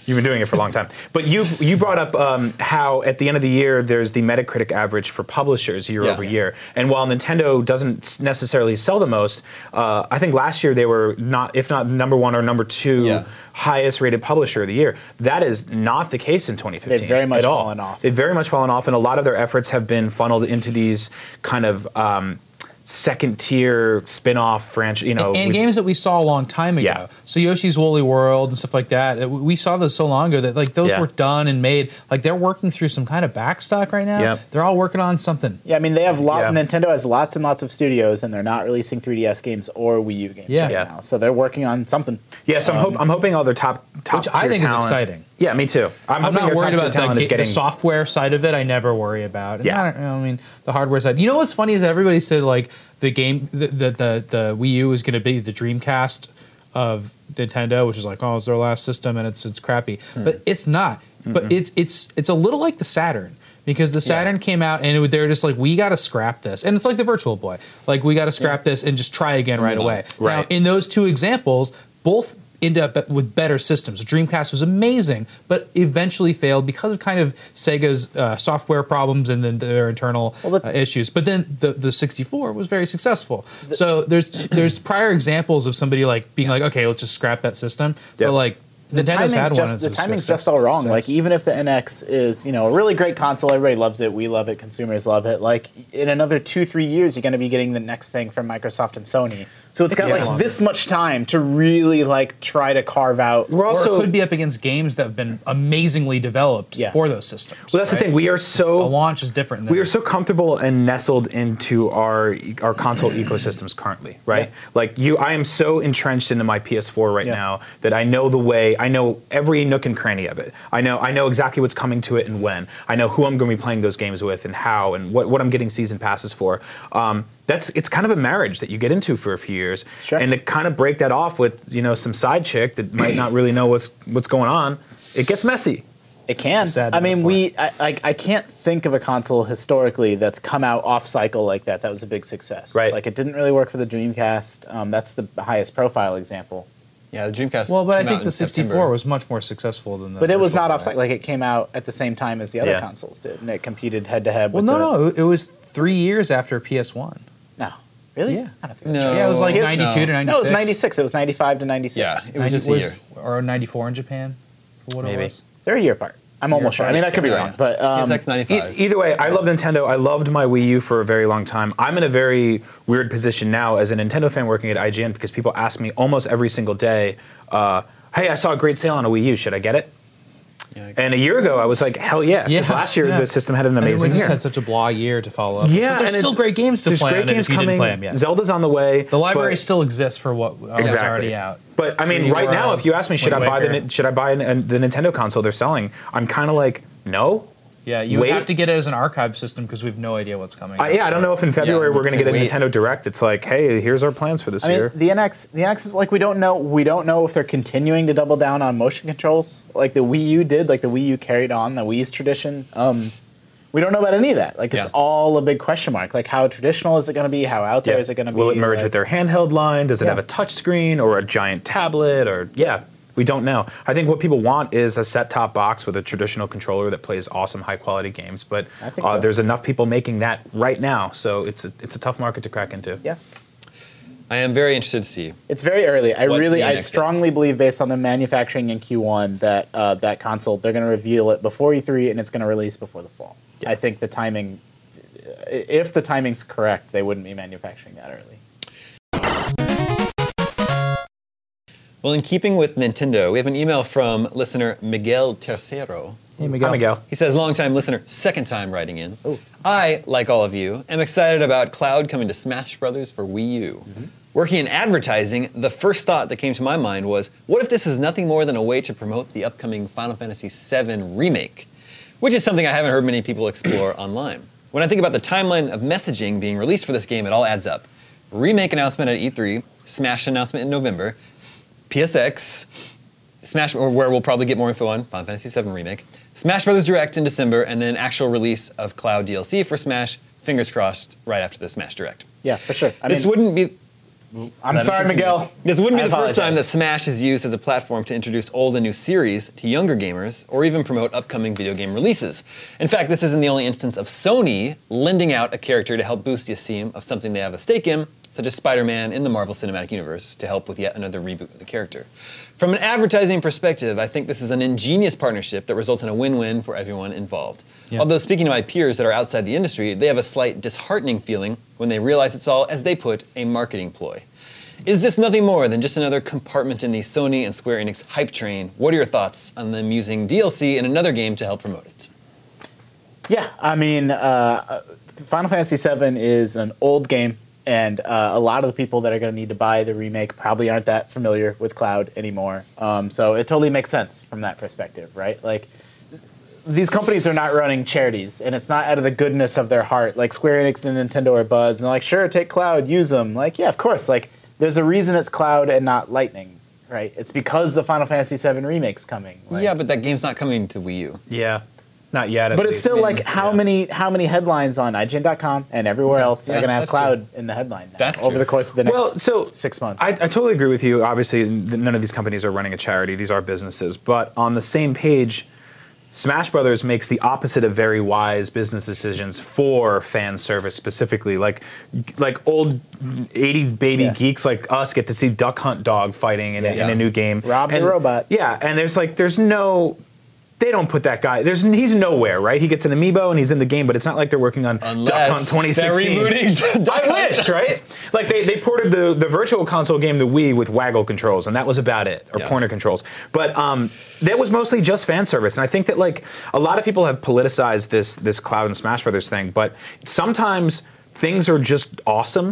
[SPEAKER 4] You've been doing it for a long time. But you you brought up um, how at the end of the year there's the Metacritic average for publishers year
[SPEAKER 3] Yeah.
[SPEAKER 4] over year. And while Nintendo doesn't necessarily sell the most, uh, I think last year they were not, if not number one or number two
[SPEAKER 3] Yeah.
[SPEAKER 4] highest rated publisher of the year. That is not the case in twenty fifteen.
[SPEAKER 5] They've very much
[SPEAKER 4] at all.
[SPEAKER 5] fallen off.
[SPEAKER 4] They've very much fallen off, and a lot of their efforts have been funneled into these kind of um, second tier spin-off franchise. You know,
[SPEAKER 6] and
[SPEAKER 4] with-
[SPEAKER 6] games that we saw a long time ago.
[SPEAKER 4] Yeah.
[SPEAKER 6] So Yoshi's Woolly World and stuff like that. uh, We saw those so long ago that like those
[SPEAKER 4] Yeah.
[SPEAKER 6] were done and made. Like they're working through some kind of backstock right now.
[SPEAKER 4] Yep.
[SPEAKER 6] They're all working on something.
[SPEAKER 5] Yeah, I mean they have lot.
[SPEAKER 4] Yeah.
[SPEAKER 5] Nintendo has lots and lots of studios, and they're not releasing three D S games or Wii U games
[SPEAKER 6] Yeah.
[SPEAKER 5] right
[SPEAKER 4] Yeah.
[SPEAKER 5] now. So they're working on something.
[SPEAKER 4] Yeah, so I'm, hope, I'm hoping all their top top
[SPEAKER 6] Which I
[SPEAKER 4] tier
[SPEAKER 6] think is
[SPEAKER 4] talent-
[SPEAKER 6] exciting.
[SPEAKER 4] Yeah, me too. I'm,
[SPEAKER 6] I'm
[SPEAKER 4] hoping
[SPEAKER 6] not
[SPEAKER 4] their
[SPEAKER 6] worried
[SPEAKER 4] top tier
[SPEAKER 6] about the,
[SPEAKER 4] talent is
[SPEAKER 6] ga-
[SPEAKER 4] getting
[SPEAKER 6] the software side of it. I never worry about. And
[SPEAKER 4] Yeah.
[SPEAKER 6] I, don't, I mean, the hardware side. You know what's funny is that everybody said like the game, the the the, the Wii U is going to be the Dreamcast of Nintendo, which is like, oh, it's their last system and it's it's crappy, but it's not. But it's it's it's a little like the Saturn. Because the Saturn came out and it, they were just like, we got to scrap this. And it's like the Virtual Boy. Like, we got to scrap this and just try again right
[SPEAKER 3] Move on.
[SPEAKER 6] away.
[SPEAKER 4] Right.
[SPEAKER 6] Now, in those two examples, both ended up with better systems. Dreamcast was amazing, but eventually failed because of kind of Sega's uh, software problems and then their internal
[SPEAKER 5] Well, the-
[SPEAKER 6] uh, issues. But then the, the sixty-four was very successful. So there's there's prior examples of somebody like being like, okay, let's just scrap that system.
[SPEAKER 4] Yep.
[SPEAKER 6] But like,
[SPEAKER 5] The
[SPEAKER 6] Nintendo's
[SPEAKER 5] timing's
[SPEAKER 6] had one.
[SPEAKER 5] just,
[SPEAKER 6] and
[SPEAKER 5] the
[SPEAKER 6] it's a
[SPEAKER 5] timing's
[SPEAKER 6] success-
[SPEAKER 5] just all wrong. Like
[SPEAKER 6] success.
[SPEAKER 5] even if the N X is, you know, a really great console, everybody loves it. We love it. Consumers love it. Like in another two, three years, you're going to be getting the next thing from Microsoft and Sony. So it's got
[SPEAKER 4] Yeah.
[SPEAKER 5] like this much time to really like try to carve out.
[SPEAKER 4] We're
[SPEAKER 6] Or
[SPEAKER 4] also
[SPEAKER 6] it could be up against games that have been amazingly developed
[SPEAKER 5] Yeah.
[SPEAKER 6] for those systems.
[SPEAKER 4] well. That's the
[SPEAKER 6] right?
[SPEAKER 4] thing. We are
[SPEAKER 6] A
[SPEAKER 4] so
[SPEAKER 6] launch is different. Than
[SPEAKER 4] we are so comfortable and nestled into our our console ecosystems currently, right?
[SPEAKER 5] Yeah.
[SPEAKER 4] Like you, I am so entrenched into my P S four right
[SPEAKER 5] Yeah.
[SPEAKER 4] now that I know the way. I know every nook and cranny of it. I know I know exactly what's coming to it and when. I know who I'm going to be playing those games with and how and what, what I'm getting season passes for. Um, that's it's kind of a marriage that you get into for a few years,
[SPEAKER 5] Sure.
[SPEAKER 4] and to kind of break that off with you know some side chick that might not really know what's what's going on, it gets messy.
[SPEAKER 5] It can.
[SPEAKER 6] It's a sad
[SPEAKER 5] I mean,
[SPEAKER 6] metaphor.
[SPEAKER 5] we. I, I I can't think of a console historically that's come out off cycle like that. That was a big success.
[SPEAKER 4] Right.
[SPEAKER 5] Like it didn't really work for the Dreamcast. Um, that's the highest profile example.
[SPEAKER 3] Yeah, the Dreamcast.
[SPEAKER 6] Well, but I
[SPEAKER 3] came
[SPEAKER 6] think
[SPEAKER 3] out
[SPEAKER 6] the
[SPEAKER 3] in
[SPEAKER 6] sixty-four
[SPEAKER 3] September.
[SPEAKER 6] was much more successful than the.
[SPEAKER 5] But it was
[SPEAKER 6] Virtual
[SPEAKER 5] not
[SPEAKER 6] Boy.
[SPEAKER 5] off cycle. Like it came out at the same time as the other
[SPEAKER 4] Yeah.
[SPEAKER 5] consoles did, and it competed head to head.
[SPEAKER 6] Well,
[SPEAKER 5] with
[SPEAKER 6] no,
[SPEAKER 5] the,
[SPEAKER 6] no, it- it was three years after P S one.
[SPEAKER 5] no, really.
[SPEAKER 6] Yeah.
[SPEAKER 5] I don't think that's
[SPEAKER 3] No.
[SPEAKER 5] right.
[SPEAKER 6] Yeah, it was like
[SPEAKER 3] Yes,
[SPEAKER 6] ninety-two
[SPEAKER 3] no.
[SPEAKER 6] to
[SPEAKER 5] No,
[SPEAKER 6] ninety-six.
[SPEAKER 5] it was ninety-six. It was ninety-five to ninety-six.
[SPEAKER 3] Yeah, it was
[SPEAKER 6] ninety
[SPEAKER 3] just a year.
[SPEAKER 6] or ninety-four in Japan. For what
[SPEAKER 4] Maybe.
[SPEAKER 6] it was.
[SPEAKER 5] They're a year apart. I'm almost sure. I mean, I could be
[SPEAKER 3] Yeah,
[SPEAKER 5] wrong,
[SPEAKER 3] yeah.
[SPEAKER 5] but um,
[SPEAKER 3] P S X ninety-five.
[SPEAKER 4] E- either way, I love Nintendo. I loved my Wii U for a very long time. I'm in a very weird position now as a Nintendo fan working at I G N because people ask me almost every single day, uh, "Hey, I saw a great sale on a Wii U. Should I get it?"
[SPEAKER 3] Yeah,
[SPEAKER 4] And a year ago, I was like, "Hell yeah!" Because
[SPEAKER 6] Yeah,
[SPEAKER 4] last year
[SPEAKER 6] yeah.
[SPEAKER 4] the system had an
[SPEAKER 6] And
[SPEAKER 4] amazing
[SPEAKER 6] we just
[SPEAKER 4] year.
[SPEAKER 6] had such a blah year to follow up.
[SPEAKER 4] Yeah,
[SPEAKER 6] but there's
[SPEAKER 4] and
[SPEAKER 6] still
[SPEAKER 4] it's-
[SPEAKER 6] great games to
[SPEAKER 4] There's
[SPEAKER 6] play
[SPEAKER 4] great
[SPEAKER 6] on it
[SPEAKER 4] games
[SPEAKER 6] if you
[SPEAKER 4] coming.
[SPEAKER 6] didn't play them yet.
[SPEAKER 4] Zelda's on the way.
[SPEAKER 6] The library
[SPEAKER 4] but-
[SPEAKER 6] still exists for what was
[SPEAKER 4] exactly
[SPEAKER 6] already out.
[SPEAKER 4] But I mean,
[SPEAKER 6] three D
[SPEAKER 4] right now,
[SPEAKER 6] World,
[SPEAKER 4] if you ask me, should I
[SPEAKER 6] Wind
[SPEAKER 4] buy the
[SPEAKER 6] Waker.
[SPEAKER 4] Ni- should I buy an, the Nintendo console they're selling? I'm kind of like, no.
[SPEAKER 6] Yeah, you
[SPEAKER 4] Wait.
[SPEAKER 6] have to get it as an archive system because we have no idea what's coming.
[SPEAKER 4] I, yeah, I don't know if in February
[SPEAKER 3] Yeah,
[SPEAKER 4] we're going to get a
[SPEAKER 3] wait.
[SPEAKER 4] Nintendo Direct. It's like, hey, here's our plans for this
[SPEAKER 5] I mean,
[SPEAKER 4] year.
[SPEAKER 5] the N X, the N X is like we don't know. We don't know if they're continuing to double down on motion controls, like the Wii U did. Like the Wii U carried on the Wii's tradition. Um, we don't know about any of that. Like it's
[SPEAKER 3] Yeah.
[SPEAKER 5] all a big question mark. Like how traditional is it going to be? How out there
[SPEAKER 4] Yeah.
[SPEAKER 5] is it going to be?
[SPEAKER 4] Will it merge
[SPEAKER 5] Like-
[SPEAKER 4] with their handheld line? Does it
[SPEAKER 5] Yeah.
[SPEAKER 4] have a touch screen or a giant tablet? Or yeah, we don't know. I think what people want is a set-top box with a traditional controller that plays awesome, high-quality games. But
[SPEAKER 5] I think
[SPEAKER 4] uh,
[SPEAKER 5] so.
[SPEAKER 4] there's enough people making that right now, so it's a, it's a tough market to crack into.
[SPEAKER 5] Yeah.
[SPEAKER 3] I am very interested to see.
[SPEAKER 5] It's very early. I
[SPEAKER 3] What
[SPEAKER 5] really,
[SPEAKER 3] the
[SPEAKER 5] I
[SPEAKER 3] N X is.
[SPEAKER 5] strongly believe, based on the manufacturing in Q one, that uh, that console they're going to reveal it before E three and it's going to release before the fall. I think the timing, if the timing's correct, they wouldn't be manufacturing that early.
[SPEAKER 3] Well, in keeping with Nintendo, we have an email from listener Miguel Tercero.
[SPEAKER 6] Hey,
[SPEAKER 4] Hi,
[SPEAKER 6] Miguel.
[SPEAKER 4] Miguel.
[SPEAKER 3] He says, longtime listener, second time writing in. I, like all of you, am excited about Cloud coming to Smash Brothers for Wii U. Working in advertising, the first thought that came to my mind was, what if this is nothing more than a way to promote the upcoming Final Fantasy seven remake? Which is something I haven't heard many people explore online. When I think about the timeline of messaging being released for this game, it all adds up. Remake announcement at E three, Smash announcement in November, P S X, Smash, or where we'll probably get more info on Final Fantasy seven Remake, Smash Brothers Direct in December, and then actual release of Cloud D L C for Smash, fingers crossed, right after the Smash Direct.
[SPEAKER 5] Yeah, for sure. I
[SPEAKER 3] this
[SPEAKER 5] mean,
[SPEAKER 3] wouldn't be,
[SPEAKER 5] I'm
[SPEAKER 3] Let him
[SPEAKER 5] sorry,
[SPEAKER 3] continue.
[SPEAKER 5] Miguel.
[SPEAKER 3] This wouldn't be
[SPEAKER 5] I
[SPEAKER 3] the first time that
[SPEAKER 5] apologize.
[SPEAKER 3] Smash is used as a platform to introduce old and new series to younger gamers, or even promote upcoming video game releases. In fact, this isn't the only instance of Sony lending out a character to help boost the esteem of something they have a stake in, such as Spider-Man in the Marvel Cinematic Universe, to help with yet another reboot of the character. From an advertising perspective, I think this is an ingenious partnership that results in a win-win for everyone involved.
[SPEAKER 6] Yeah.
[SPEAKER 3] Although speaking to my peers that are outside the industry, they have a slight disheartening feeling when they realize it's all, as they put, a marketing ploy. Is this nothing more than just another compartment in the Sony and Square Enix hype train? What are your thoughts on them using D L C in another game to help promote it?
[SPEAKER 5] Yeah, I mean, uh, Final Fantasy seven is an old game, and uh, a lot of the people that are going to need to buy the remake probably aren't that familiar with Cloud anymore. Um, so it totally makes sense from that perspective, right? Like, these companies are not running charities, and it's not out of the goodness of their heart. Like, Square Enix and Nintendo are buds, and they're like, sure, take Cloud, use them. Like, yeah, of course. Like, there's a reason it's Cloud and not Lightning, right? It's because the Final Fantasy seven remake's coming. Like,
[SPEAKER 3] Yeah, but that game's not coming to Wii U.
[SPEAKER 4] Yeah, not yet. at
[SPEAKER 5] But it's
[SPEAKER 4] least.
[SPEAKER 5] still like how
[SPEAKER 4] Yeah.
[SPEAKER 5] many how many headlines on I G N dot com and everywhere else
[SPEAKER 3] Yeah,
[SPEAKER 5] are going to have
[SPEAKER 3] that's
[SPEAKER 5] Cloud in the headline now,
[SPEAKER 3] That's
[SPEAKER 5] over
[SPEAKER 3] true.
[SPEAKER 5] the course of the next
[SPEAKER 4] Well, so
[SPEAKER 5] six months.
[SPEAKER 4] I, I totally agree with you. Obviously, n- none of these companies are running a charity; these are businesses. But on the same page, Smash Brothers makes the opposite of very wise business decisions for fan service specifically. Like, like old eighties baby
[SPEAKER 5] Yeah.
[SPEAKER 4] geeks like us get to see Duck Hunt Dog fighting in, a,
[SPEAKER 5] Yeah.
[SPEAKER 4] in a new game.
[SPEAKER 5] Rob the
[SPEAKER 4] And-
[SPEAKER 5] robot.
[SPEAKER 4] Yeah, and there's like there's no. They don't put that guy. There's he's nowhere, right? He gets an amiibo and he's in the game, but it's not like they're working on Duck Hunt twenty
[SPEAKER 3] they're
[SPEAKER 4] sixteen.
[SPEAKER 3] rebooting Duck
[SPEAKER 4] I
[SPEAKER 3] Hunt.
[SPEAKER 4] wish, right? Like they, they ported the, the virtual console game, the Wii, with waggle controls, and that was about it, or
[SPEAKER 3] Yeah.
[SPEAKER 4] pointer controls. But um, that was mostly just fan service, and I think that like a lot of people have politicized this this Cloud and Smash Brothers thing, but sometimes things are just awesome,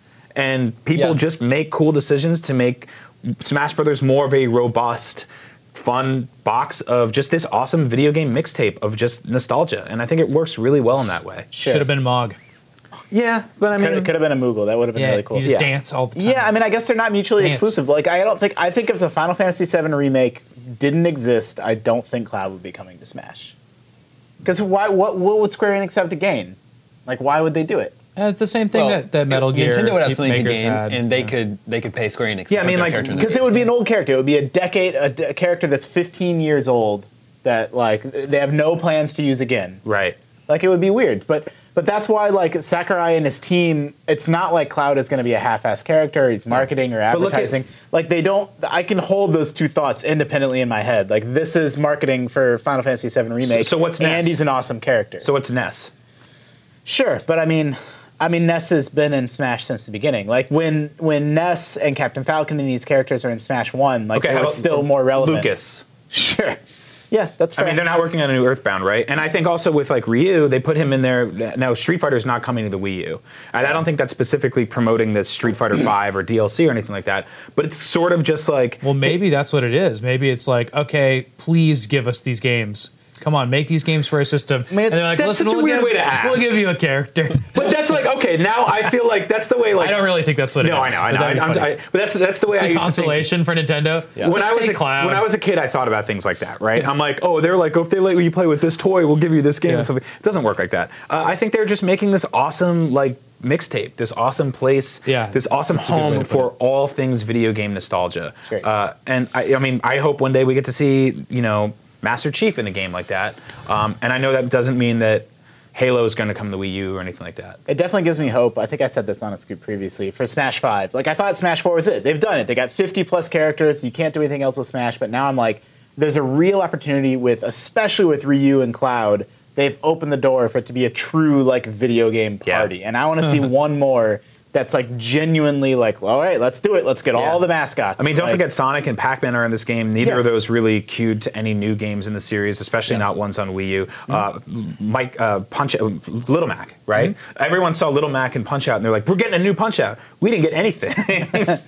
[SPEAKER 4] and people
[SPEAKER 3] Yeah.
[SPEAKER 4] just make cool decisions to make Smash Brothers more of a robust, fun box of just this awesome video game mixtape of just nostalgia, and I think it works really well in that way.
[SPEAKER 5] Sure.
[SPEAKER 6] Should have been Mog.
[SPEAKER 4] Yeah, but I mean,
[SPEAKER 5] Could, could have been a Moogle. That would have been
[SPEAKER 6] Yeah,
[SPEAKER 5] really cool.
[SPEAKER 6] you just
[SPEAKER 5] yeah.
[SPEAKER 6] dance all the time.
[SPEAKER 5] Yeah, I mean, I guess they're not mutually
[SPEAKER 6] Dance.
[SPEAKER 5] exclusive. Like, I don't think. I think if the Final Fantasy seven remake didn't exist, I don't think Cloud would be coming to Smash. Because why? What? What would Square Enix have to gain? Like, why would they do it?
[SPEAKER 6] Uh, it's the same thing
[SPEAKER 3] Well,
[SPEAKER 6] that, that Metal Gear
[SPEAKER 3] Nintendo would have something to
[SPEAKER 6] makers
[SPEAKER 3] gain,
[SPEAKER 6] had.
[SPEAKER 3] and they
[SPEAKER 6] Yeah.
[SPEAKER 3] could they could pay Square Enix. to
[SPEAKER 4] Yeah, I
[SPEAKER 3] put
[SPEAKER 4] mean,
[SPEAKER 3] their
[SPEAKER 4] like,
[SPEAKER 3] character in their
[SPEAKER 5] Because it
[SPEAKER 3] game.
[SPEAKER 5] would be an old character. It would be a decade, a, d- a character that's fifteen years old that like they have no plans to use again.
[SPEAKER 4] right.
[SPEAKER 5] Like, it would be weird. But but that's why like Sakurai and his team, it's not like Cloud is going to be a half-ass character. He's marketing or
[SPEAKER 4] look at-
[SPEAKER 5] advertising. Like, they don't. I can hold those two thoughts independently in my head. Like, this is marketing for Final Fantasy seven remake.
[SPEAKER 4] so what's
[SPEAKER 5] and
[SPEAKER 4] next?
[SPEAKER 5] he's an awesome character.
[SPEAKER 4] So it's Ness.
[SPEAKER 5] Sure, but I mean, I mean, Ness has been in Smash since the beginning. Like, when when Ness and Captain Falcon and these characters are in Smash One, like,
[SPEAKER 4] Okay,
[SPEAKER 5] they
[SPEAKER 4] how
[SPEAKER 5] were
[SPEAKER 4] about
[SPEAKER 5] still more relevant.
[SPEAKER 4] Lucas.
[SPEAKER 5] Sure. Yeah, that's fair.
[SPEAKER 4] I mean, they're not working on a new Earthbound, right? And I think also with like Ryu, they put him in there. Now, Street Fighter's not coming to the Wii U. And I don't think that's specifically promoting the Street Fighter five or D L C or anything like that. But it's sort of just like,
[SPEAKER 6] Well, maybe that's what it is. Maybe it's like, okay, please give us these games. Come on, make these games for a system.
[SPEAKER 5] mean, it's-
[SPEAKER 6] and they're like,
[SPEAKER 4] that's
[SPEAKER 6] listen,
[SPEAKER 4] such a
[SPEAKER 6] we'll
[SPEAKER 4] weird
[SPEAKER 6] give,
[SPEAKER 4] way to ask.
[SPEAKER 6] We'll give you a character.
[SPEAKER 4] but that's like, okay, now I feel like that's the way like.
[SPEAKER 6] I don't really think that's what
[SPEAKER 4] No,
[SPEAKER 6] it
[SPEAKER 4] I
[SPEAKER 6] is.
[SPEAKER 4] know, I
[SPEAKER 6] but
[SPEAKER 4] know.
[SPEAKER 6] that'd be
[SPEAKER 4] I, I'm,
[SPEAKER 6] funny.
[SPEAKER 4] I, but that's that's the way I
[SPEAKER 6] the
[SPEAKER 4] used to think.
[SPEAKER 6] consolation for Nintendo.
[SPEAKER 4] When
[SPEAKER 6] Just
[SPEAKER 4] I was
[SPEAKER 6] take
[SPEAKER 4] a,
[SPEAKER 6] Cloud.
[SPEAKER 4] when I was a kid, I thought about things like that, right? I'm like, oh, they're like, oh, if they let you play with this toy, we'll give you this game
[SPEAKER 6] Yeah.
[SPEAKER 4] and stuff. It doesn't work like that. Uh, I think they're just making this awesome like mixtape, this awesome place,
[SPEAKER 6] Yeah,
[SPEAKER 4] this awesome
[SPEAKER 6] that's a good way
[SPEAKER 4] home
[SPEAKER 6] to put
[SPEAKER 4] for
[SPEAKER 6] it.
[SPEAKER 4] all things video game nostalgia.
[SPEAKER 5] Great.
[SPEAKER 4] Uh, and I, I mean, I hope one day we get to see, you know, Master Chief in a game like that. Um, and I know that doesn't mean that Halo is going to come to the Wii U or anything like that.
[SPEAKER 5] It definitely gives me hope. I think I said this on a scoop previously for Smash five. Like, I thought Smash four was it. They've done it. They got fifty plus characters. You can't do anything else with Smash. But now I'm like, there's a real opportunity with, especially with Ryu and Cloud. They've opened the door for it to be a true like video game
[SPEAKER 4] Yeah.
[SPEAKER 5] party. And I want to see one more that's like genuinely like, all right, let's do it. Let's get all the mascots.
[SPEAKER 4] I mean, don't
[SPEAKER 5] Like,
[SPEAKER 4] forget Sonic and Pac-Man are in this game. Neither
[SPEAKER 5] Yeah.
[SPEAKER 4] of those really cued to any new games in the series, especially
[SPEAKER 5] Yeah.
[SPEAKER 4] not ones on Wii U. Uh, Mike, uh, Punch, uh, Little Mac, right? Everyone saw Little Mac and Punch Out, and they're like, "We're getting a new Punch Out." We didn't get anything.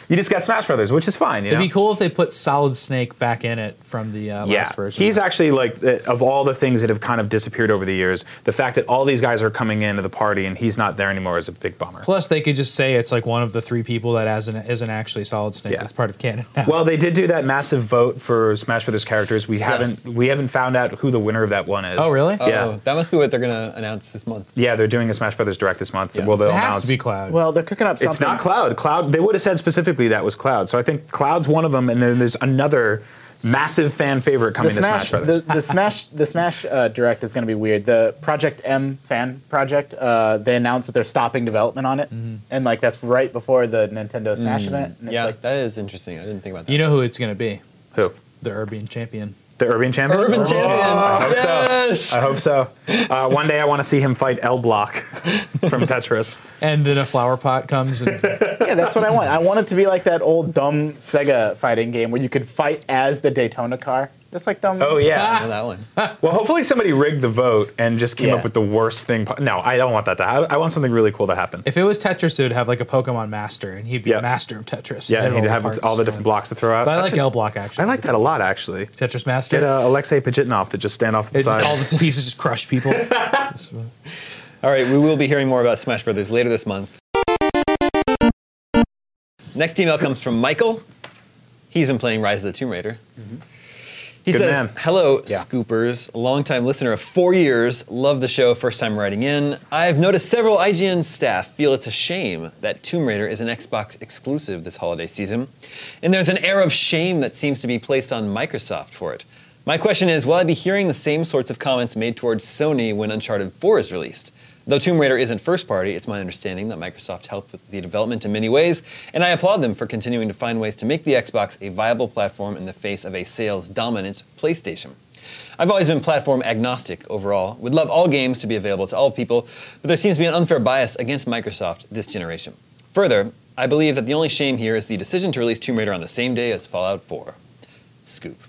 [SPEAKER 4] you just got Smash Brothers, which is fine. You
[SPEAKER 6] It'd
[SPEAKER 4] know?
[SPEAKER 6] be cool if they put Solid Snake back in it from the uh,
[SPEAKER 4] Yeah,
[SPEAKER 6] last version.
[SPEAKER 4] he's actually like uh, of all the things that have kind of disappeared over the years. The fact that all these guys are coming into the party and he's not there anymore is a big bummer.
[SPEAKER 6] Plus, they could just say it's like one of the three people that hasn't, isn't actually Solid Snake.
[SPEAKER 4] Yeah.
[SPEAKER 6] It's part of canon now.
[SPEAKER 4] Well, they did do that massive vote for Smash Brothers characters. We haven't we haven't found out who the winner of that one is.
[SPEAKER 6] Oh, really?
[SPEAKER 4] Yeah.
[SPEAKER 3] Oh, that must be what they're gonna announce this month.
[SPEAKER 4] Yeah, they're doing a Smash Brothers Direct this month.
[SPEAKER 3] Yeah.
[SPEAKER 4] Well, they'll
[SPEAKER 6] it has
[SPEAKER 4] announce.
[SPEAKER 6] to be Cloud.
[SPEAKER 5] Well, they're cooking up something.
[SPEAKER 4] It's not Cloud. Cloud. They would have said specifically that was Cloud. So I think Cloud's one of them, and then there's another massive fan favorite coming
[SPEAKER 5] The
[SPEAKER 4] to
[SPEAKER 5] Smash,
[SPEAKER 4] Smash Brothers.
[SPEAKER 5] the, the Smash, the Smash uh, Direct is going to be weird. The Project M fan project, uh, they announced that they're stopping development on it, and like that's right before the Nintendo Smash event. And it's
[SPEAKER 3] Yeah,
[SPEAKER 5] like,
[SPEAKER 3] that is interesting. I didn't think about that.
[SPEAKER 6] You know who it's going to be?
[SPEAKER 4] Who?
[SPEAKER 6] The Urban Champion.
[SPEAKER 4] The Urban Champion?
[SPEAKER 3] Urban Champion.
[SPEAKER 4] I hope
[SPEAKER 3] Yes.
[SPEAKER 4] so. I hope so. Uh, one day I want to see him fight L Block from Tetris.
[SPEAKER 6] And then a flower pot comes and
[SPEAKER 5] yeah, that's what I want. I want it to be like that old dumb Sega fighting game where you could fight as the Daytona car, just like dumb.
[SPEAKER 4] Oh,
[SPEAKER 3] I know
[SPEAKER 4] yeah.
[SPEAKER 3] that one.
[SPEAKER 4] Well, hopefully somebody rigged the vote and just came
[SPEAKER 5] Yeah.
[SPEAKER 4] up with the worst thing. po- No, I don't want that to happen. I want something really cool to happen.
[SPEAKER 6] if it was Tetris, it would have like a Pokemon master, and he'd be
[SPEAKER 4] Yeah.
[SPEAKER 6] a master of Tetris.
[SPEAKER 4] Yeah, and he'd
[SPEAKER 6] all
[SPEAKER 4] have
[SPEAKER 6] parts.
[SPEAKER 4] all the different blocks to throw out.
[SPEAKER 6] But I
[SPEAKER 4] That's
[SPEAKER 6] like
[SPEAKER 4] a-
[SPEAKER 6] L Block actually.
[SPEAKER 4] I like that a lot, actually.
[SPEAKER 6] Tetris Master.
[SPEAKER 4] Get uh, Alexei Pajitnov to just stand off the
[SPEAKER 6] It's just
[SPEAKER 4] side.
[SPEAKER 6] all the pieces just crush people.
[SPEAKER 3] All right, we will be hearing more about Smash Brothers later this month. Next email comes from Michael. He's been playing Rise of the Tomb Raider. He
[SPEAKER 4] Good
[SPEAKER 3] says,
[SPEAKER 4] man.
[SPEAKER 3] hello,
[SPEAKER 4] Yeah.
[SPEAKER 3] Scoopers, a longtime listener of four years, love the show, first time writing in. I've noticed several I G N staff feel it's a shame that Tomb Raider is an Xbox exclusive this holiday season, and there's an air of shame that seems to be placed on Microsoft for it. My question is, will I be hearing the same sorts of comments made towards Sony when Uncharted four is released? Though Tomb Raider isn't first party, it's my understanding that Microsoft helped with the development in many ways, and I applaud them for continuing to find ways to make the Xbox a viable platform in the face of a sales-dominant PlayStation. I've always been platform agnostic overall, would love all games to be available to all people, but there seems to be an unfair bias against Microsoft this generation. Further, I believe that the only shame here is the decision to release Tomb Raider on the same day as Fallout four. Scoop.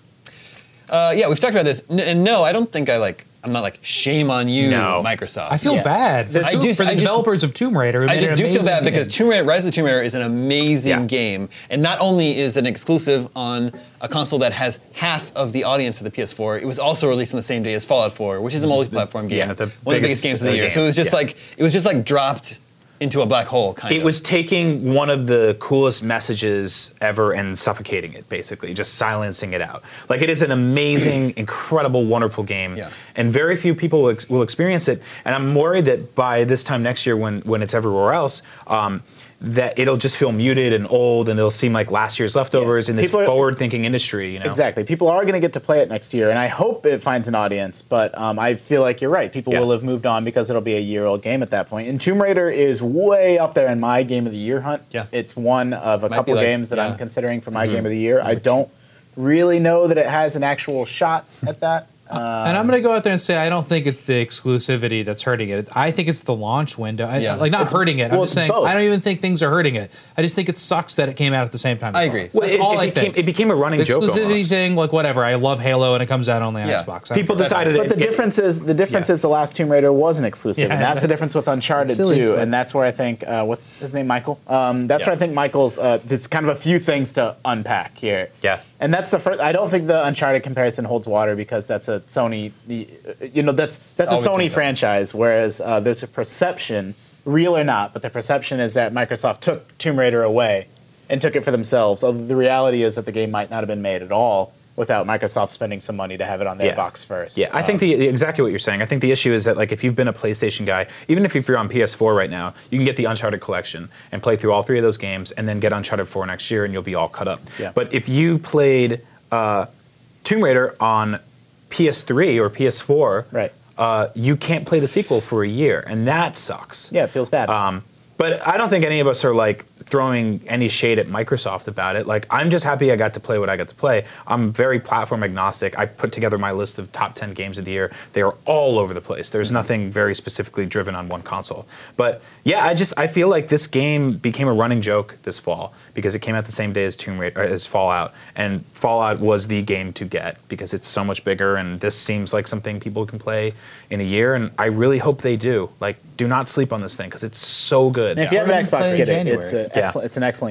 [SPEAKER 3] Uh, yeah, we've talked about this, N- and no, I don't think I like, I'm not like, shame on you,
[SPEAKER 4] No.
[SPEAKER 3] Microsoft.
[SPEAKER 6] I feel
[SPEAKER 5] Yeah.
[SPEAKER 6] bad for,
[SPEAKER 3] I
[SPEAKER 6] Tomb-
[SPEAKER 3] do-
[SPEAKER 6] for the
[SPEAKER 3] I just-
[SPEAKER 6] developers of Tomb Raider. who
[SPEAKER 3] I
[SPEAKER 6] made
[SPEAKER 3] just
[SPEAKER 6] an
[SPEAKER 3] do feel
[SPEAKER 6] amazing
[SPEAKER 3] bad because
[SPEAKER 6] game.
[SPEAKER 3] Tomb Raider, Rise of the Tomb Raider is an amazing
[SPEAKER 4] Yeah.
[SPEAKER 3] game, and not only is it an exclusive on a console that has half of the audience of the P S four, it was also released on the same day as Fallout four, which is a multi-platform game,
[SPEAKER 4] Yeah, the
[SPEAKER 3] one of the
[SPEAKER 4] biggest,
[SPEAKER 3] biggest games of
[SPEAKER 4] uh,
[SPEAKER 3] the year. So it was
[SPEAKER 4] game.
[SPEAKER 3] just
[SPEAKER 4] Yeah.
[SPEAKER 3] like it was just like dropped into a black hole, kind
[SPEAKER 4] It
[SPEAKER 3] of.
[SPEAKER 4] was taking one of the coolest messages ever and suffocating it, basically, just silencing it out. Like, it is an amazing, incredible, wonderful game,
[SPEAKER 3] Yeah.
[SPEAKER 4] and very few people will, ex- will experience it. And I'm worried that by this time next year, when when it's everywhere else, um, that it'll just feel muted and old, and it'll seem like last year's leftovers in this
[SPEAKER 5] People are-
[SPEAKER 4] forward-thinking industry. You know,
[SPEAKER 5] Exactly. People are going to get to play it next year, and I hope it finds an audience. But um, I feel like you're right. People
[SPEAKER 4] Yeah.
[SPEAKER 5] will have moved on because it'll be a year-old game at that point. And Tomb Raider is way up there in my Game of the Year hunt.
[SPEAKER 3] Yeah.
[SPEAKER 5] It's one of a
[SPEAKER 3] Might
[SPEAKER 5] couple
[SPEAKER 3] be like-
[SPEAKER 5] games that
[SPEAKER 3] yeah.
[SPEAKER 5] I'm considering for my Game of the Year. I don't really know that it has an actual shot at that. Uh,
[SPEAKER 6] And I'm going to go out there and say I don't think it's the exclusivity that's hurting it. I think it's the launch window. I,
[SPEAKER 3] Yeah.
[SPEAKER 6] Like, not
[SPEAKER 5] It's-
[SPEAKER 6] hurting it. I'm
[SPEAKER 5] well,
[SPEAKER 6] just
[SPEAKER 5] it's
[SPEAKER 6] saying
[SPEAKER 5] both.
[SPEAKER 6] I don't even think things are hurting it. I just think it sucks that it came out at the same time.
[SPEAKER 3] I
[SPEAKER 6] as
[SPEAKER 3] agree.
[SPEAKER 6] Fallout.
[SPEAKER 4] Well,
[SPEAKER 6] That's
[SPEAKER 4] it,
[SPEAKER 6] all
[SPEAKER 4] it
[SPEAKER 6] I
[SPEAKER 4] became,
[SPEAKER 6] think.
[SPEAKER 4] it became a running
[SPEAKER 6] The
[SPEAKER 4] joke
[SPEAKER 6] exclusivity
[SPEAKER 4] almost.
[SPEAKER 6] thing, like whatever. I love Halo and it comes out only on
[SPEAKER 3] Yeah.
[SPEAKER 6] Xbox. I
[SPEAKER 4] People
[SPEAKER 6] don't care.
[SPEAKER 4] decided
[SPEAKER 5] But
[SPEAKER 4] it,
[SPEAKER 5] the
[SPEAKER 4] it-
[SPEAKER 5] difference is the difference
[SPEAKER 4] Yeah.
[SPEAKER 5] is the last Tomb Raider wasn't exclusive,
[SPEAKER 6] Yeah.
[SPEAKER 5] and that's the difference with Uncharted
[SPEAKER 6] Silly,
[SPEAKER 5] too.
[SPEAKER 6] but-
[SPEAKER 5] And that's where I think uh, what's his name, Michael. Um, that's
[SPEAKER 4] Yeah.
[SPEAKER 5] where I think Michael's. Uh, there's kind of a few things to unpack here.
[SPEAKER 4] Yeah.
[SPEAKER 5] And that's the first. I don't think the Uncharted comparison holds water because that's a Sony. You know, that's that's a
[SPEAKER 3] always been
[SPEAKER 5] Sony
[SPEAKER 3] so.
[SPEAKER 5] franchise. Whereas uh, there's a perception, real or not, but the perception is that Microsoft took Tomb Raider away and took it for themselves. Although the reality is that the game might not have been made at all without Microsoft spending some money to have it on their
[SPEAKER 4] Yeah.
[SPEAKER 5] box first.
[SPEAKER 4] Yeah, I think
[SPEAKER 5] Um,
[SPEAKER 4] the exactly what you're saying. I think the issue is that like if you've been a PlayStation guy, even if you're on P S four right now, you can get the Uncharted collection and play through all three of those games, and then get Uncharted four next year, and you'll be all cut up.
[SPEAKER 5] Yeah.
[SPEAKER 4] But if you played uh, Tomb Raider on P S three or P S four,
[SPEAKER 5] Right.
[SPEAKER 4] uh, you can't play the sequel for a year, and that sucks.
[SPEAKER 5] Yeah, it feels bad.
[SPEAKER 4] Um, but I don't think any of us are like throwing any shade at Microsoft about it. Like, I'm just happy I got to play what I got to play. I'm very platform agnostic. I put together my list of top ten games of the year. They are all over the place. There's nothing very specifically driven on one console. But yeah, I just I feel like this game became a running joke this fall because it came out the same day as Tomb Raider, or as Fallout, and Fallout was the game to get because it's so much bigger, and this seems like something people can play in a year, and I really hope they do. Like, do not sleep on this thing because it's so good.
[SPEAKER 5] And if you have an
[SPEAKER 6] Or you can
[SPEAKER 5] Xbox,
[SPEAKER 6] play in
[SPEAKER 5] get it.
[SPEAKER 6] January.
[SPEAKER 5] It's, a
[SPEAKER 4] Yeah.
[SPEAKER 5] excellent, it's an excellent game.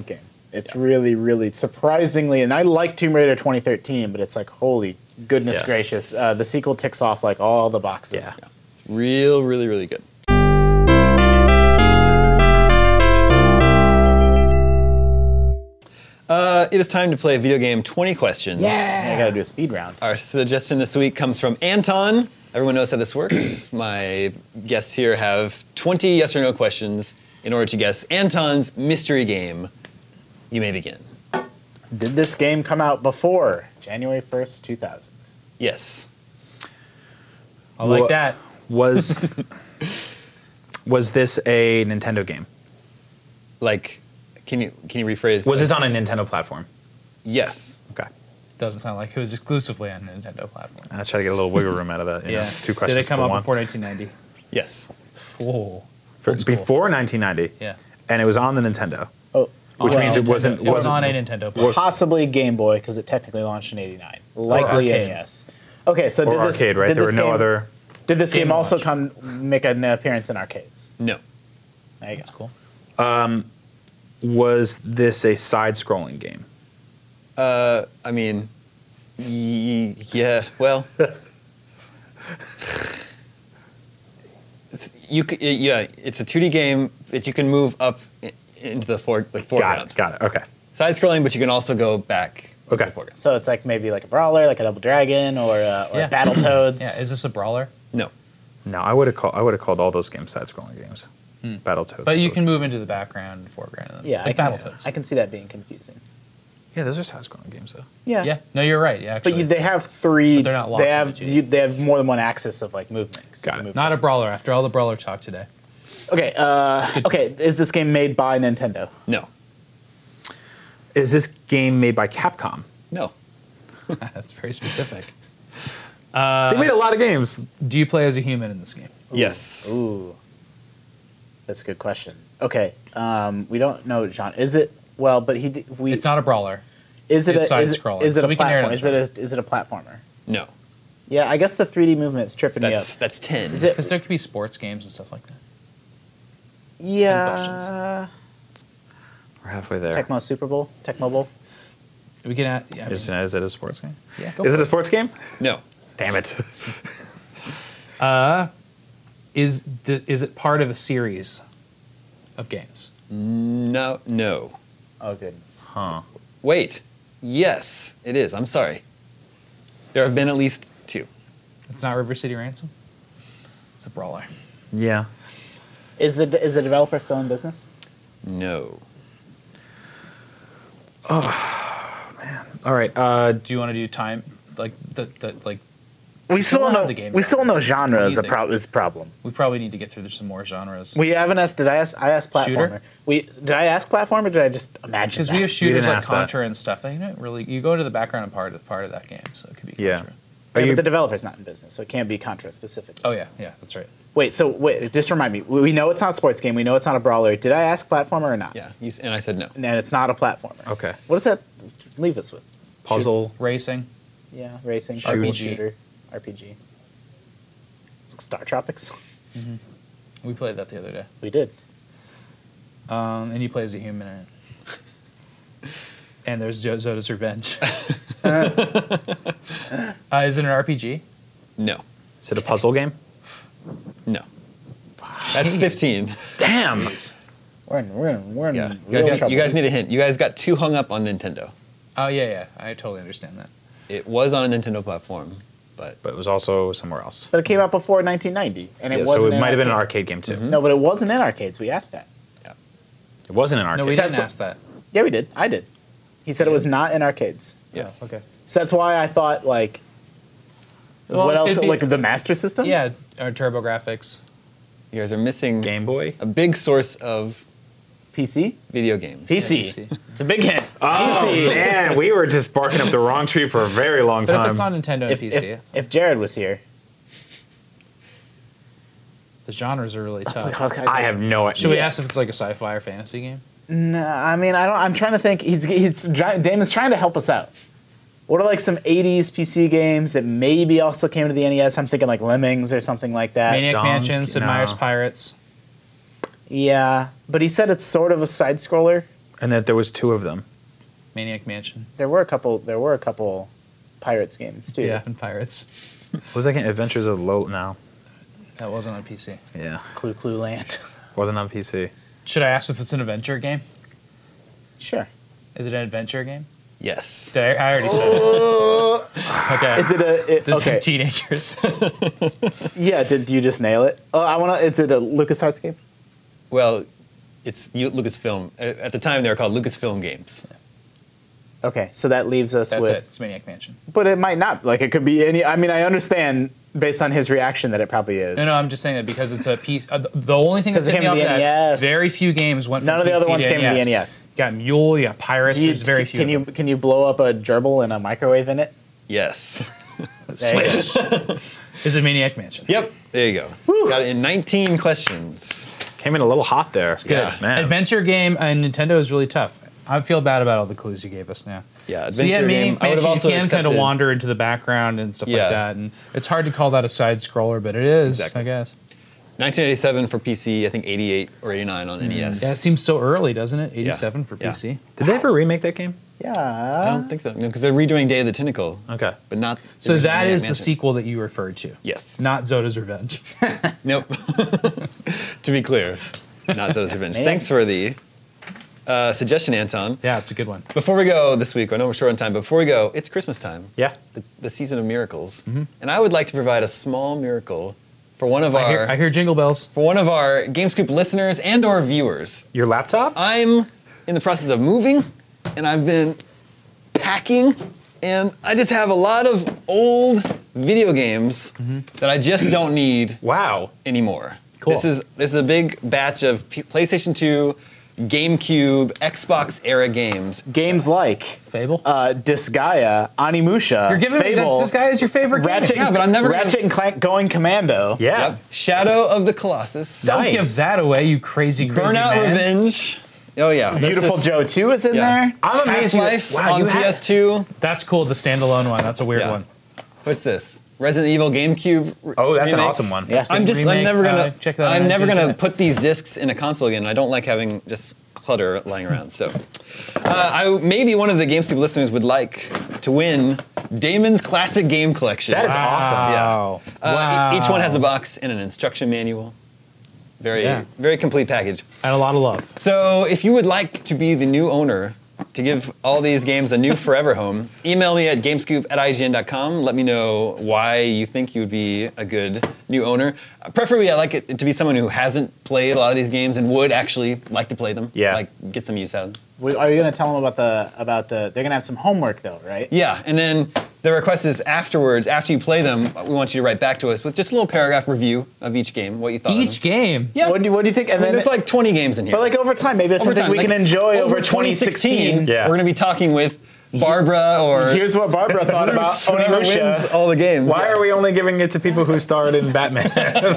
[SPEAKER 5] It's really, really surprisingly, and I like Tomb Raider twenty thirteen, but it's like, holy goodness
[SPEAKER 4] Yeah.
[SPEAKER 5] gracious, uh, the sequel ticks off like all the boxes.
[SPEAKER 4] Yeah.
[SPEAKER 3] It's real, really, really good. Uh, it is time to play video game twenty questions.
[SPEAKER 5] I gotta do a speed round.
[SPEAKER 3] Our suggestion this week comes from Anton. Everyone knows how this works. My guests here have twenty yes or no questions in order to guess Anton's mystery game. You may begin.
[SPEAKER 5] Did this game come out before January first, two thousand?
[SPEAKER 3] Yes.
[SPEAKER 6] I like
[SPEAKER 4] Wha-
[SPEAKER 6] that.
[SPEAKER 4] Was was this a Nintendo game?
[SPEAKER 3] Like, can you can you rephrase?
[SPEAKER 4] Was
[SPEAKER 3] like,
[SPEAKER 4] this on a Nintendo platform?
[SPEAKER 3] Yes.
[SPEAKER 4] Okay.
[SPEAKER 6] Doesn't sound like it was exclusively on a Nintendo platform.
[SPEAKER 4] I'll try to get a little wiggle room out of that. You
[SPEAKER 6] Yeah.
[SPEAKER 4] Know, two questions
[SPEAKER 6] Did it come
[SPEAKER 4] for
[SPEAKER 6] out
[SPEAKER 4] one.
[SPEAKER 6] before nineteen ninety?
[SPEAKER 3] Yes.
[SPEAKER 6] Whoa.
[SPEAKER 4] For-
[SPEAKER 6] Old school.
[SPEAKER 4] before nineteen ninety.
[SPEAKER 6] Yeah.
[SPEAKER 4] And it was on the Nintendo,
[SPEAKER 5] Oh,
[SPEAKER 4] which
[SPEAKER 5] well,
[SPEAKER 4] means it
[SPEAKER 6] Nintendo-
[SPEAKER 4] wasn't
[SPEAKER 6] It was
[SPEAKER 4] wasn't
[SPEAKER 6] on a Nintendo platform.
[SPEAKER 5] possibly Game Boy because it technically launched in eighty-nine. Likely
[SPEAKER 6] arcade.
[SPEAKER 5] N E S. Okay, so
[SPEAKER 4] or
[SPEAKER 5] did this,
[SPEAKER 4] arcade, right?
[SPEAKER 5] did
[SPEAKER 4] There were
[SPEAKER 5] this
[SPEAKER 4] no
[SPEAKER 5] game,
[SPEAKER 4] other.
[SPEAKER 5] Did this
[SPEAKER 6] Game
[SPEAKER 5] game
[SPEAKER 6] and
[SPEAKER 5] also
[SPEAKER 6] Watch.
[SPEAKER 5] come make an appearance in arcades?
[SPEAKER 3] No.
[SPEAKER 5] There you
[SPEAKER 6] That's
[SPEAKER 5] go.
[SPEAKER 6] cool.
[SPEAKER 4] Was this a side-scrolling game?
[SPEAKER 3] Uh, I mean, y- yeah. Well, you c- yeah. It's a two D game that you can move up i- into the fore, like
[SPEAKER 4] Got
[SPEAKER 3] foreground.
[SPEAKER 4] it. Got it. Okay.
[SPEAKER 3] Side scrolling, but you can also go back. into
[SPEAKER 4] Okay.
[SPEAKER 3] the foreground.
[SPEAKER 5] So it's like maybe like a brawler, like a Double Dragon, or uh, or
[SPEAKER 6] Yeah.
[SPEAKER 5] Battletoads.
[SPEAKER 6] Yeah, is this a brawler?
[SPEAKER 3] No.
[SPEAKER 4] No, I would have called. I would have called all those games side-scrolling games. Battletoads.
[SPEAKER 6] But you can move into the background and foreground. of them,
[SPEAKER 5] yeah,
[SPEAKER 6] like
[SPEAKER 5] I can,
[SPEAKER 6] Battletoads.
[SPEAKER 5] I can see that being confusing.
[SPEAKER 4] Yeah, those are side-scrolling games though.
[SPEAKER 5] Yeah.
[SPEAKER 6] Yeah, no, you're right. Yeah,
[SPEAKER 5] But
[SPEAKER 6] actually,
[SPEAKER 5] you, they have three.
[SPEAKER 6] But they're not locked
[SPEAKER 5] They have
[SPEAKER 6] into two D.
[SPEAKER 5] you, they have more than one axis of like movement. So
[SPEAKER 4] Got
[SPEAKER 5] you
[SPEAKER 4] it.
[SPEAKER 5] move
[SPEAKER 6] not a brawler. After all the brawler talk today,
[SPEAKER 5] Okay. Uh,
[SPEAKER 6] good.
[SPEAKER 5] okay. Is this game made by Nintendo?
[SPEAKER 3] No.
[SPEAKER 4] Is this game made by Capcom?
[SPEAKER 3] No.
[SPEAKER 6] that's very specific.
[SPEAKER 4] they made a lot of games.
[SPEAKER 6] Do you play as a human in this game?
[SPEAKER 3] Yes.
[SPEAKER 5] Ooh, that's a good question. Okay. Um, we don't know genre. Is it well? But he d- we.
[SPEAKER 6] It's not a brawler.
[SPEAKER 5] Is it
[SPEAKER 6] it's
[SPEAKER 5] a, is, it-
[SPEAKER 6] side-scrolling,
[SPEAKER 5] is it
[SPEAKER 6] so
[SPEAKER 5] a
[SPEAKER 6] we can narrow
[SPEAKER 5] platform?
[SPEAKER 6] it
[SPEAKER 5] Is it a is it a platformer?
[SPEAKER 3] No.
[SPEAKER 5] Yeah, I guess the three D movement's tripping me
[SPEAKER 3] That's
[SPEAKER 5] up.
[SPEAKER 3] that's ten.
[SPEAKER 5] Is it?
[SPEAKER 6] Because there could be sports games and stuff like that.
[SPEAKER 5] Yeah.
[SPEAKER 4] We're halfway there.
[SPEAKER 5] Tecmo Super Bowl. Tecmo Bowl.
[SPEAKER 6] We can. Add, yeah, I
[SPEAKER 4] Is,
[SPEAKER 6] mean,
[SPEAKER 4] is it a sports game?
[SPEAKER 6] yeah, go
[SPEAKER 4] Is
[SPEAKER 6] for
[SPEAKER 4] it a sports game?
[SPEAKER 3] No.
[SPEAKER 4] Damn it.
[SPEAKER 6] Is the, is it part of a series of games?
[SPEAKER 3] No. No.
[SPEAKER 5] Oh goodness.
[SPEAKER 4] Huh.
[SPEAKER 3] Wait. Yes, it is. I'm sorry. There have been at least two.
[SPEAKER 6] It's not River City Ransom. It's a brawler.
[SPEAKER 4] Yeah.
[SPEAKER 5] Is the is the developer still in business?
[SPEAKER 3] No.
[SPEAKER 4] All right. Uh,
[SPEAKER 6] Do you want to do time like the, the like?
[SPEAKER 5] We still
[SPEAKER 6] don't
[SPEAKER 5] don't know.
[SPEAKER 6] have the game
[SPEAKER 5] we still don't know
[SPEAKER 6] genre.
[SPEAKER 5] genre is a
[SPEAKER 6] Either.
[SPEAKER 5] pro- is a problem.
[SPEAKER 6] We probably need to get through some more genres.
[SPEAKER 5] We haven't asked. Did I ask? I asked platformer.
[SPEAKER 6] Shooter?
[SPEAKER 5] We did I ask platformer? Or did I just imagine?
[SPEAKER 6] Because
[SPEAKER 5] that?
[SPEAKER 6] we have shooters
[SPEAKER 4] didn't
[SPEAKER 6] like
[SPEAKER 4] ask that.
[SPEAKER 6] Contra and stuff. They don't really. You go to the background and part of part of that game, so it could be
[SPEAKER 4] Yeah.
[SPEAKER 6] Contra.
[SPEAKER 4] are
[SPEAKER 5] Yeah,
[SPEAKER 4] you,
[SPEAKER 5] but the developer's not in business, so it can't be Contra specific.
[SPEAKER 6] Oh yeah, yeah, that's right.
[SPEAKER 5] Wait, so wait, just remind me. We we know it's not a sports game. We know it's not a brawler. Did I ask platformer or not?
[SPEAKER 3] Yeah. You, s- and I said no.
[SPEAKER 5] And it's not a platformer.
[SPEAKER 4] okay.
[SPEAKER 5] What does that leave us with?
[SPEAKER 4] Puzzle.
[SPEAKER 6] Racing.
[SPEAKER 5] Yeah, racing,
[SPEAKER 6] R P G.
[SPEAKER 5] puzzle, shooter, R P G. Star Tropics.
[SPEAKER 6] We played that the other day.
[SPEAKER 5] We did.
[SPEAKER 6] Um, and you play as a human in it. And there's Zo- Zoda's Revenge. uh, is it an R P G?
[SPEAKER 3] No.
[SPEAKER 4] Is it a puzzle game?
[SPEAKER 3] No. That's fifteen.
[SPEAKER 4] Damn.
[SPEAKER 5] We're in. We're in. We're in
[SPEAKER 3] Yeah. You
[SPEAKER 5] real
[SPEAKER 3] guys,
[SPEAKER 5] trouble.
[SPEAKER 3] you guys need a hint. You guys got too hung up on Nintendo.
[SPEAKER 6] Oh yeah, yeah. I totally understand that.
[SPEAKER 3] It was on a Nintendo platform, but
[SPEAKER 4] But it was also somewhere else.
[SPEAKER 5] But it came out before nineteen ninety, and it
[SPEAKER 4] Yeah,
[SPEAKER 5] wasn't.
[SPEAKER 4] so it
[SPEAKER 5] in
[SPEAKER 4] might have been an
[SPEAKER 5] arcade.
[SPEAKER 4] arcade game too.
[SPEAKER 5] No, but it wasn't in arcades. We asked that.
[SPEAKER 3] yeah.
[SPEAKER 4] It wasn't an arcade.
[SPEAKER 6] No, we
[SPEAKER 5] That's
[SPEAKER 6] didn't
[SPEAKER 5] so-
[SPEAKER 6] ask that.
[SPEAKER 5] Yeah, we did. I did. He said it was not in arcades.
[SPEAKER 3] Yes.
[SPEAKER 6] Oh, okay.
[SPEAKER 5] So that's why I thought like.
[SPEAKER 6] Well,
[SPEAKER 5] what
[SPEAKER 6] it
[SPEAKER 5] else?
[SPEAKER 6] could be-
[SPEAKER 5] Like the Master System?
[SPEAKER 6] Yeah, or TurboGrafx.
[SPEAKER 3] You guys are missing
[SPEAKER 4] Game Boy.
[SPEAKER 3] a big source of
[SPEAKER 5] P C.
[SPEAKER 3] video games.
[SPEAKER 5] P C.
[SPEAKER 6] P C.
[SPEAKER 5] It's a big hint.
[SPEAKER 4] Oh
[SPEAKER 5] P C.
[SPEAKER 4] man, we were just barking up the wrong tree for a very long
[SPEAKER 6] But
[SPEAKER 4] time.
[SPEAKER 6] if it's on Nintendo and
[SPEAKER 5] If,
[SPEAKER 6] P C,
[SPEAKER 5] if, if Jared was here,
[SPEAKER 6] the genres are really tough.
[SPEAKER 4] I have no idea.
[SPEAKER 6] Should we ask if it's like a sci-fi or fantasy game?
[SPEAKER 5] No, I mean I don't. I'm trying to think. He's he's Damon's trying to help us out. What are like some eighties P C games that maybe also came to the N E S? I'm thinking like Lemmings or something like that.
[SPEAKER 6] Maniac
[SPEAKER 4] Donk-
[SPEAKER 6] Mansion, Sid
[SPEAKER 4] no.
[SPEAKER 6] Meier's Pirates.
[SPEAKER 5] Yeah, but he said it's sort of a side scroller.
[SPEAKER 4] And that there was two of them.
[SPEAKER 6] Maniac Mansion.
[SPEAKER 5] There were a couple. There were a couple Pirates games too.
[SPEAKER 6] Yeah, and Pirates.
[SPEAKER 4] What was that game? Adventures of Low? No.
[SPEAKER 6] That wasn't on P C.
[SPEAKER 4] Yeah.
[SPEAKER 5] Clue Clue Land.
[SPEAKER 4] Wasn't on P C.
[SPEAKER 6] Should I ask if it's an adventure game?
[SPEAKER 5] Sure.
[SPEAKER 6] Is it an adventure game?
[SPEAKER 3] Yes.
[SPEAKER 6] Did I, I already said it. Okay.
[SPEAKER 5] Is it a? It,
[SPEAKER 6] Does it
[SPEAKER 5] okay.
[SPEAKER 6] have teenagers?
[SPEAKER 5] Yeah. Did you just nail it? Oh, I want to. Is it a LucasArts game?
[SPEAKER 3] Well, it's you- Lucasfilm. Uh, At the time, they were called Lucasfilm Games.
[SPEAKER 5] Okay, so that leaves us
[SPEAKER 6] That's
[SPEAKER 5] with.
[SPEAKER 6] it. It's Maniac Mansion.
[SPEAKER 5] But it might not. Like it could be any. I mean, I understand based on his reaction that it probably is.
[SPEAKER 6] No, no, I'm just saying that because it's a piece. Uh, the- the only thing that's
[SPEAKER 5] 'Cause it
[SPEAKER 6] hit me
[SPEAKER 5] came
[SPEAKER 6] off
[SPEAKER 5] to the
[SPEAKER 6] that
[SPEAKER 5] N E S.
[SPEAKER 6] very few games went from
[SPEAKER 5] None of the
[SPEAKER 6] P C
[SPEAKER 5] other ones
[SPEAKER 6] to
[SPEAKER 5] came to the
[SPEAKER 6] N E S.
[SPEAKER 5] N E S.
[SPEAKER 6] You got Mule, you got Pirates.
[SPEAKER 5] Do you,
[SPEAKER 6] There's very few.
[SPEAKER 5] Can
[SPEAKER 6] of
[SPEAKER 5] you
[SPEAKER 6] them.
[SPEAKER 5] can you blow up a gerbil in a microwave in it?
[SPEAKER 3] Yes.
[SPEAKER 5] There you go.
[SPEAKER 6] Is it Maniac Mansion?
[SPEAKER 3] Yep. There you go. Got it in nineteen questions.
[SPEAKER 4] Came in a little hot there.
[SPEAKER 6] Good.
[SPEAKER 3] Yeah.
[SPEAKER 4] Man.
[SPEAKER 6] Adventure game and Nintendo is really tough. I feel bad about all the clues you gave us now.
[SPEAKER 3] Yeah,
[SPEAKER 6] So yeah,
[SPEAKER 3] adventure game.
[SPEAKER 6] Maniac
[SPEAKER 3] I would've
[SPEAKER 6] Mansion, you
[SPEAKER 3] also
[SPEAKER 6] can kind of
[SPEAKER 3] accepted-
[SPEAKER 6] wander into the background and stuff
[SPEAKER 3] Yeah.
[SPEAKER 6] like that, and it's hard to call that a side scroller, but it is,
[SPEAKER 3] Exactly.
[SPEAKER 6] I guess.
[SPEAKER 3] nineteen eighty-seven for P C. I think eighty-eight or eighty-nine on N E S.
[SPEAKER 6] Yeah, it seems so early, doesn't it? eighty-seven for
[SPEAKER 3] Yeah.
[SPEAKER 6] P C.
[SPEAKER 4] Did they ever remake that game?
[SPEAKER 5] Yeah.
[SPEAKER 3] I don't think so. Because they're redoing Day of the Tentacle.
[SPEAKER 4] Okay.
[SPEAKER 3] But not. the
[SPEAKER 6] So
[SPEAKER 3] original
[SPEAKER 6] that
[SPEAKER 3] Maniac
[SPEAKER 6] is the
[SPEAKER 3] Mansion.
[SPEAKER 6] sequel that you referred to.
[SPEAKER 3] Yes.
[SPEAKER 6] Not Zoda's Revenge.
[SPEAKER 3] Nope. To be clear, not Zoda's Revenge.
[SPEAKER 5] Man.
[SPEAKER 3] Thanks for the uh, suggestion, Anton.
[SPEAKER 6] Yeah, it's a good one.
[SPEAKER 3] Before we go this week, I know we're short on time, but before we go, it's Christmas time.
[SPEAKER 4] Yeah.
[SPEAKER 3] The, the season of miracles. And I would like to provide a small miracle for one of
[SPEAKER 6] I
[SPEAKER 3] our
[SPEAKER 6] hear, I hear jingle bells.
[SPEAKER 3] for one of our GameScoop listeners and or viewers.
[SPEAKER 4] Your laptop?
[SPEAKER 3] I'm in the process of moving, and I've been packing, and I just have a lot of old video games that I just don't need
[SPEAKER 4] Wow.
[SPEAKER 3] anymore.
[SPEAKER 6] Cool.
[SPEAKER 3] This is this is a big batch of P- PlayStation two, GameCube, Xbox era games.
[SPEAKER 5] Games like
[SPEAKER 6] Fable.
[SPEAKER 5] uh, Disgaea, Animusha,
[SPEAKER 6] You're giving me
[SPEAKER 5] Fable,
[SPEAKER 6] that, this guy is your favorite game.
[SPEAKER 5] Ratchet,
[SPEAKER 3] Yeah, but I'm never gonna-
[SPEAKER 5] Ratchet and Clank Going Commando.
[SPEAKER 4] Yeah.
[SPEAKER 3] Yep. Shadow of the Colossus.
[SPEAKER 6] Don't
[SPEAKER 5] Nice.
[SPEAKER 6] give that away, you crazy, crazy
[SPEAKER 3] Burnout
[SPEAKER 6] man.
[SPEAKER 3] Revenge. Oh yeah. That's
[SPEAKER 5] Beautiful
[SPEAKER 3] just-
[SPEAKER 5] Joe two is in
[SPEAKER 3] yeah.
[SPEAKER 5] there.
[SPEAKER 4] I'm amazed. you-
[SPEAKER 3] Half-Life
[SPEAKER 4] wow,
[SPEAKER 3] on
[SPEAKER 4] you
[SPEAKER 3] P
[SPEAKER 4] had-
[SPEAKER 3] S two.
[SPEAKER 6] That's cool, the standalone one. That's a weird
[SPEAKER 3] Yeah.
[SPEAKER 6] one.
[SPEAKER 3] What's this? Resident Evil GameCube. re-
[SPEAKER 4] Oh, that's an
[SPEAKER 3] remake?
[SPEAKER 4] awesome one.
[SPEAKER 5] Yeah.
[SPEAKER 3] I'm just. I'm
[SPEAKER 6] remake.
[SPEAKER 3] never gonna.
[SPEAKER 6] Uh, check that
[SPEAKER 3] I'm
[SPEAKER 6] out.
[SPEAKER 3] never
[SPEAKER 6] Check
[SPEAKER 3] gonna
[SPEAKER 6] that.
[SPEAKER 3] put these discs in a console again. I don't like having just clutter lying around. So, uh, I maybe one of the GameScoop listeners would like to win Damon's Classic Game Collection.
[SPEAKER 4] That is awesome.
[SPEAKER 6] Wow.
[SPEAKER 3] Uh,
[SPEAKER 6] wow.
[SPEAKER 3] e- Each one has a box and an instruction manual. Very,
[SPEAKER 6] Yeah.
[SPEAKER 3] very complete package.
[SPEAKER 6] And a lot of love.
[SPEAKER 3] So, if you would like to be the new owner, to give all these games a new forever home, email me at gamescoop at I G N dot com. Let me know why you think you would be a good new owner. Uh, preferably, I like it to be someone who hasn't played a lot of these games and would actually like to play them.
[SPEAKER 4] Yeah.
[SPEAKER 3] Like, get some use out of them.
[SPEAKER 5] We- Are you going to tell them about the about the? They're going to have some homework though, right?
[SPEAKER 3] Yeah, and then the request is afterwards, after you play them, we want you to write back to us with just a little paragraph review of each game, what you thought of
[SPEAKER 6] Each
[SPEAKER 3] them.
[SPEAKER 6] game.
[SPEAKER 3] Yeah.
[SPEAKER 5] What do you, what do you think? And
[SPEAKER 3] I mean,
[SPEAKER 5] then,
[SPEAKER 3] there's like twenty games in here.
[SPEAKER 5] but like over time, maybe it's
[SPEAKER 3] Over
[SPEAKER 5] something
[SPEAKER 3] time,
[SPEAKER 5] we
[SPEAKER 3] like,
[SPEAKER 5] can enjoy over,
[SPEAKER 3] twenty sixteen.
[SPEAKER 4] Yeah.
[SPEAKER 3] We're going to be talking with Barbara or
[SPEAKER 5] Here's what Barbara thought about
[SPEAKER 3] whoever wins
[SPEAKER 5] Onimusha.
[SPEAKER 3] all the games.
[SPEAKER 4] Why
[SPEAKER 3] Yeah.
[SPEAKER 4] are we only giving it to people who starred in Batman?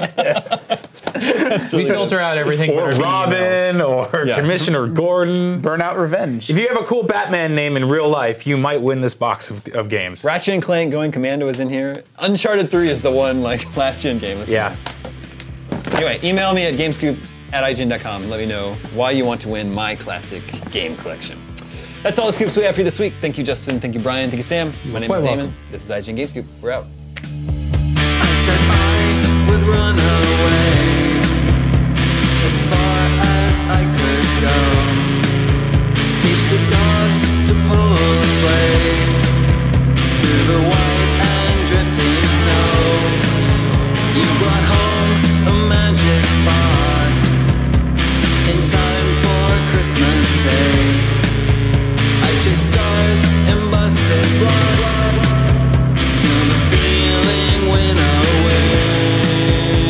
[SPEAKER 6] We filter out everything
[SPEAKER 4] or
[SPEAKER 6] but our
[SPEAKER 4] Robin
[SPEAKER 6] emails.
[SPEAKER 4] or
[SPEAKER 3] Yeah.
[SPEAKER 4] Commissioner Gordon?
[SPEAKER 5] Burnout Revenge.
[SPEAKER 4] If you have a cool Batman name in real life, you might win this box of, of games.
[SPEAKER 3] Ratchet and Clank Going Commando is in here. Uncharted three is the one like last gen game. That's
[SPEAKER 4] Yeah.
[SPEAKER 3] Anyway, email me at gamescoop at I G N dot com and let me know why you want to win my classic game collection. That's all the scoops we have for you this week. Thank you, Justin. Thank you, Brian. Thank you, Sam. My name
[SPEAKER 6] quite
[SPEAKER 3] is Damon.
[SPEAKER 6] welcome.
[SPEAKER 3] This is I G N Game Scoop. We're out.
[SPEAKER 7] I said I would run away as far as I could go. Teach the dogs to pull a sleigh through the white and drifting snow. You brought home a magic box in time for Christmas Day. I chased stars and busted blocks till the feeling went away.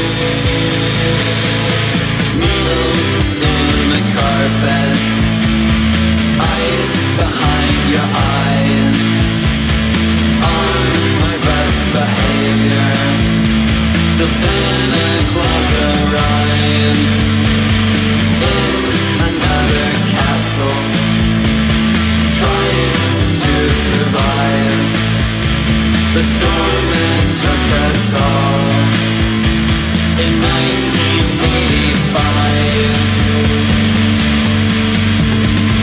[SPEAKER 7] Needles in the carpet, ice behind your eyes, on my best behavior till Santa Claus arrives in another castle, trying to survive the storm that took us all in nineteen eighty-five.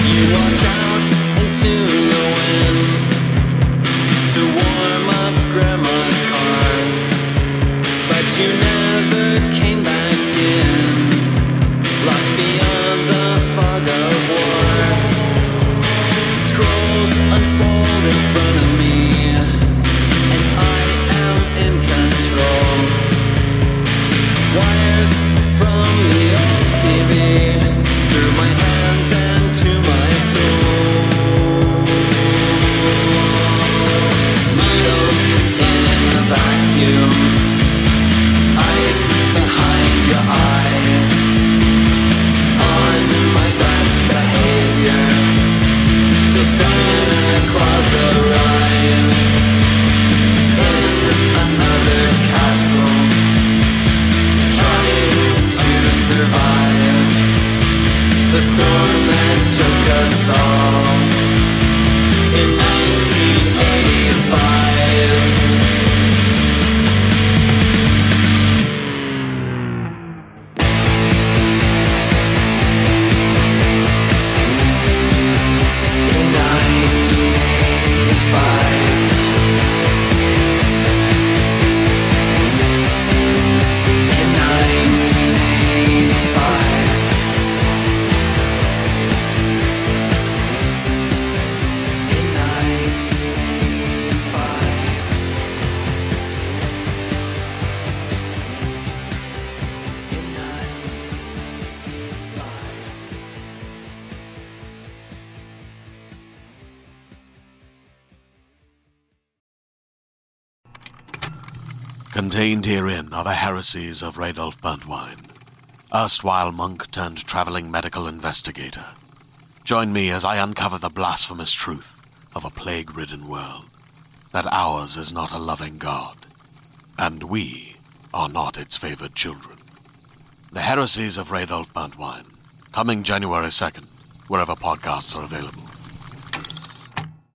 [SPEAKER 8] Contained herein are the heresies of Radolf Burntwine, erstwhile monk turned traveling medical investigator. Join me as I uncover the blasphemous truth of a plague-ridden world, that ours is not a loving God, and we are not its favored children. The Heresies of Radolf Burntwine, coming January second, wherever podcasts are available.